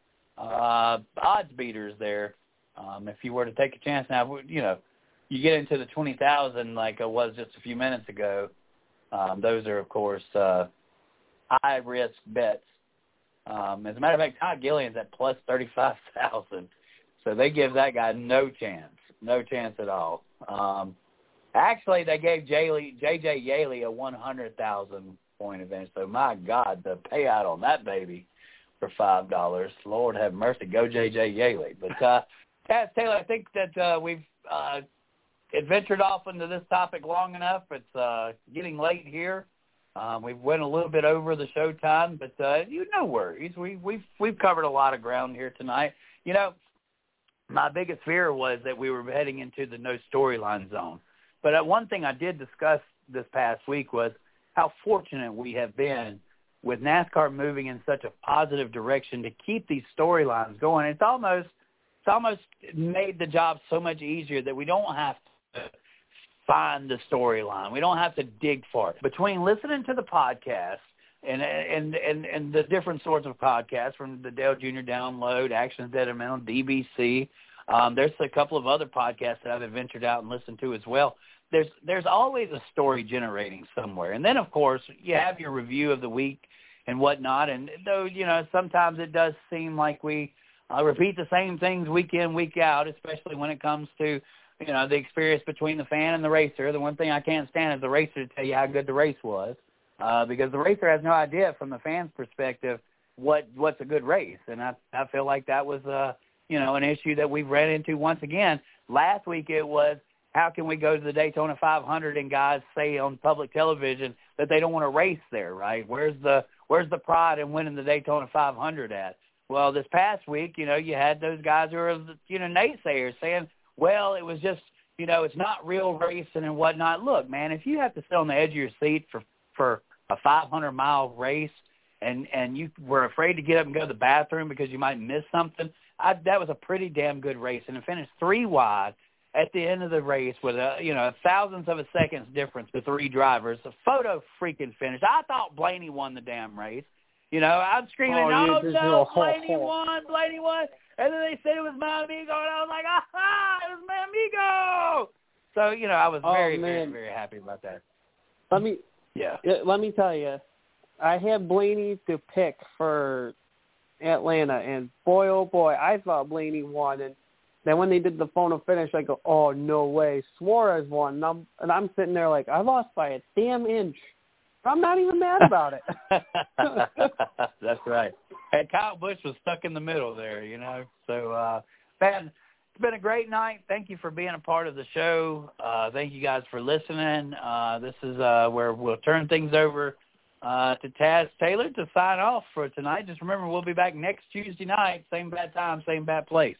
uh, odds beaters there. Um, if you were to take a chance now, you know, you get into the twenty thousand like it was just a few minutes ago. Um, those are, of course, uh, high-risk bets. Um, as a matter of fact, Todd Gilliam's at plus thirty-five thousand. So they give that guy no chance, no chance at all. Um, actually, they gave J J Yaley a one hundred thousand point advantage. So, my God, the payout on that baby for five dollars. Lord have mercy. Go J J Yaley. But, uh, Taz Taylor, I think that uh, we've uh, adventured off into this topic long enough. It's uh, getting late here. Um, we've went a little bit over the show time, but uh, you no worries. We, we've we've covered a lot of ground here tonight. You know, my biggest fear was that we were heading into the no storyline zone. But uh, one thing I did discuss this past week was how fortunate we have been with NASCAR moving in such a positive direction to keep these storylines going. It's almost it's almost made the job so much easier that we don't have to find the storyline. We don't have to dig for it. Between listening to the podcast and and and, and the different sorts of podcasts from the Dale Junior Download, Actions Detrimental, D B C, um, there's a couple of other podcasts that I've ventured out and listened to as well. There's there's always a story generating somewhere. And then, of course, you have your review of the week and whatnot. And though, you know, sometimes it does seem like we uh, repeat the same things week in, week out, especially when it comes to, you know, the experience between the fan and the racer. The one thing I can't stand is the racer to tell you how good the race was, uh, because the racer has no idea from the fan's perspective what what's a good race. And I, I feel like that was, uh, you know, an issue that we've ran into once again. Last week it was, how can we go to the Daytona five hundred and guys say on public television that they don't want to race there, right? Where's the where's the pride in winning the Daytona five hundred at? Well, this past week, you know, you had those guys who are, you know, naysayers saying, well, it was just, you know, it's not real racing and whatnot. Look, man, if you have to sit on the edge of your seat for, for a five hundred mile race and, and you were afraid to get up and go to the bathroom because you might miss something, I, that was a pretty damn good race. And it finished three wide at the end of the race with, a, you know, thousands of a second's difference to three drivers. A photo freaking finish. I thought Blaney won the damn race. You know, I'm screaming, oh, no, yeah, no, Blaney won, Blaney won. And then they said it was my amigo, and I was like, aha, it was my amigo. So, you know, I was very, oh, very, very happy about that. Let me, yeah. Let me tell you, I had Blaney to pick for Atlanta, and boy, oh boy, I thought Blaney won. And Then when they did the photo finish, I go, oh, no way, Suarez won. And I'm, and I'm sitting there like, I lost by a damn inch. I'm not even mad about it. That's right. And Kyle Busch was stuck in the middle there, you know. So, uh, man, it's been a great night. Thank you for being a part of the show. Uh, thank you guys for listening. Uh, this is uh, where we'll turn things over uh, to Taz Taylor to sign off for tonight. Just remember, we'll be back next Tuesday night, same bad time, same bad place.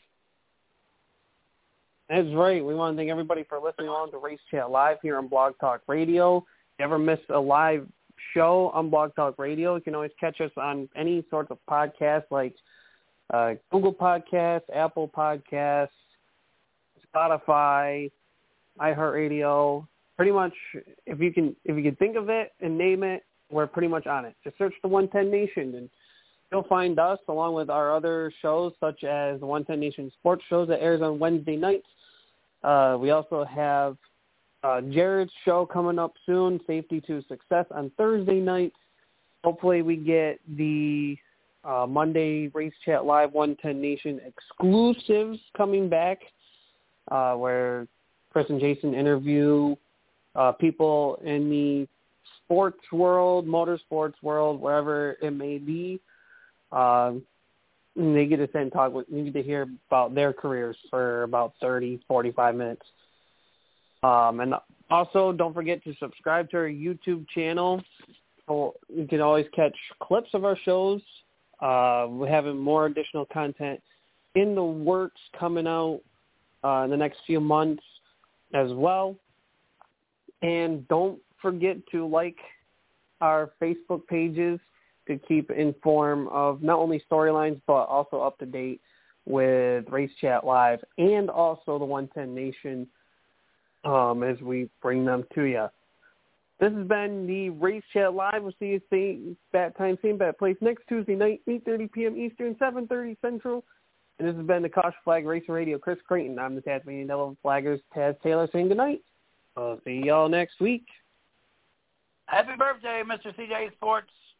That's right. We want to thank everybody for listening on to Race Chat Live here on Blog Talk Radio. If you ever miss a live show on Blog Talk Radio, you can always catch us on any sorts of podcasts like uh, Google Podcasts, Apple Podcasts, Spotify, iHeartRadio. Pretty much, if you can, if you can think of it and name it, we're pretty much on it. Just search the one ten Nation, and you'll find us along with our other shows, such as the one ten Nation Sports shows that airs on Wednesday nights. Uh, we also have uh, Jared's show coming up soon, Safety to Success, on Thursday nights. Hopefully we get the uh, Monday Race Chat Live one ten Nation exclusives coming back, uh, where Chris and Jason interview uh, people in the sports world, motorsports world, wherever it may be. Um, and they get to sit and talk with, you get to hear about their careers for about thirty, forty-five minutes. Um, and also, don't forget to subscribe to our YouTube channel. You can always catch clips of our shows. Uh, we're having more additional content in the works coming out uh, in the next few months as well. And don't forget to like our Facebook pages to keep informed of not only storylines, but also up to date with Race Chat Live and also the one ten Nation um, as we bring them to you. This has been the Race Chat Live. We'll see you same bat time, same bat place next Tuesday night, eight thirty p.m. Eastern, seven thirty Central. And this has been the Caution Flag Racing Radio. Chris Creighton. I'm the Tasmanian Devil Flaggers, Taz Taylor, saying good night. I'll see y'all next week. Happy birthday, Mister C J Sports.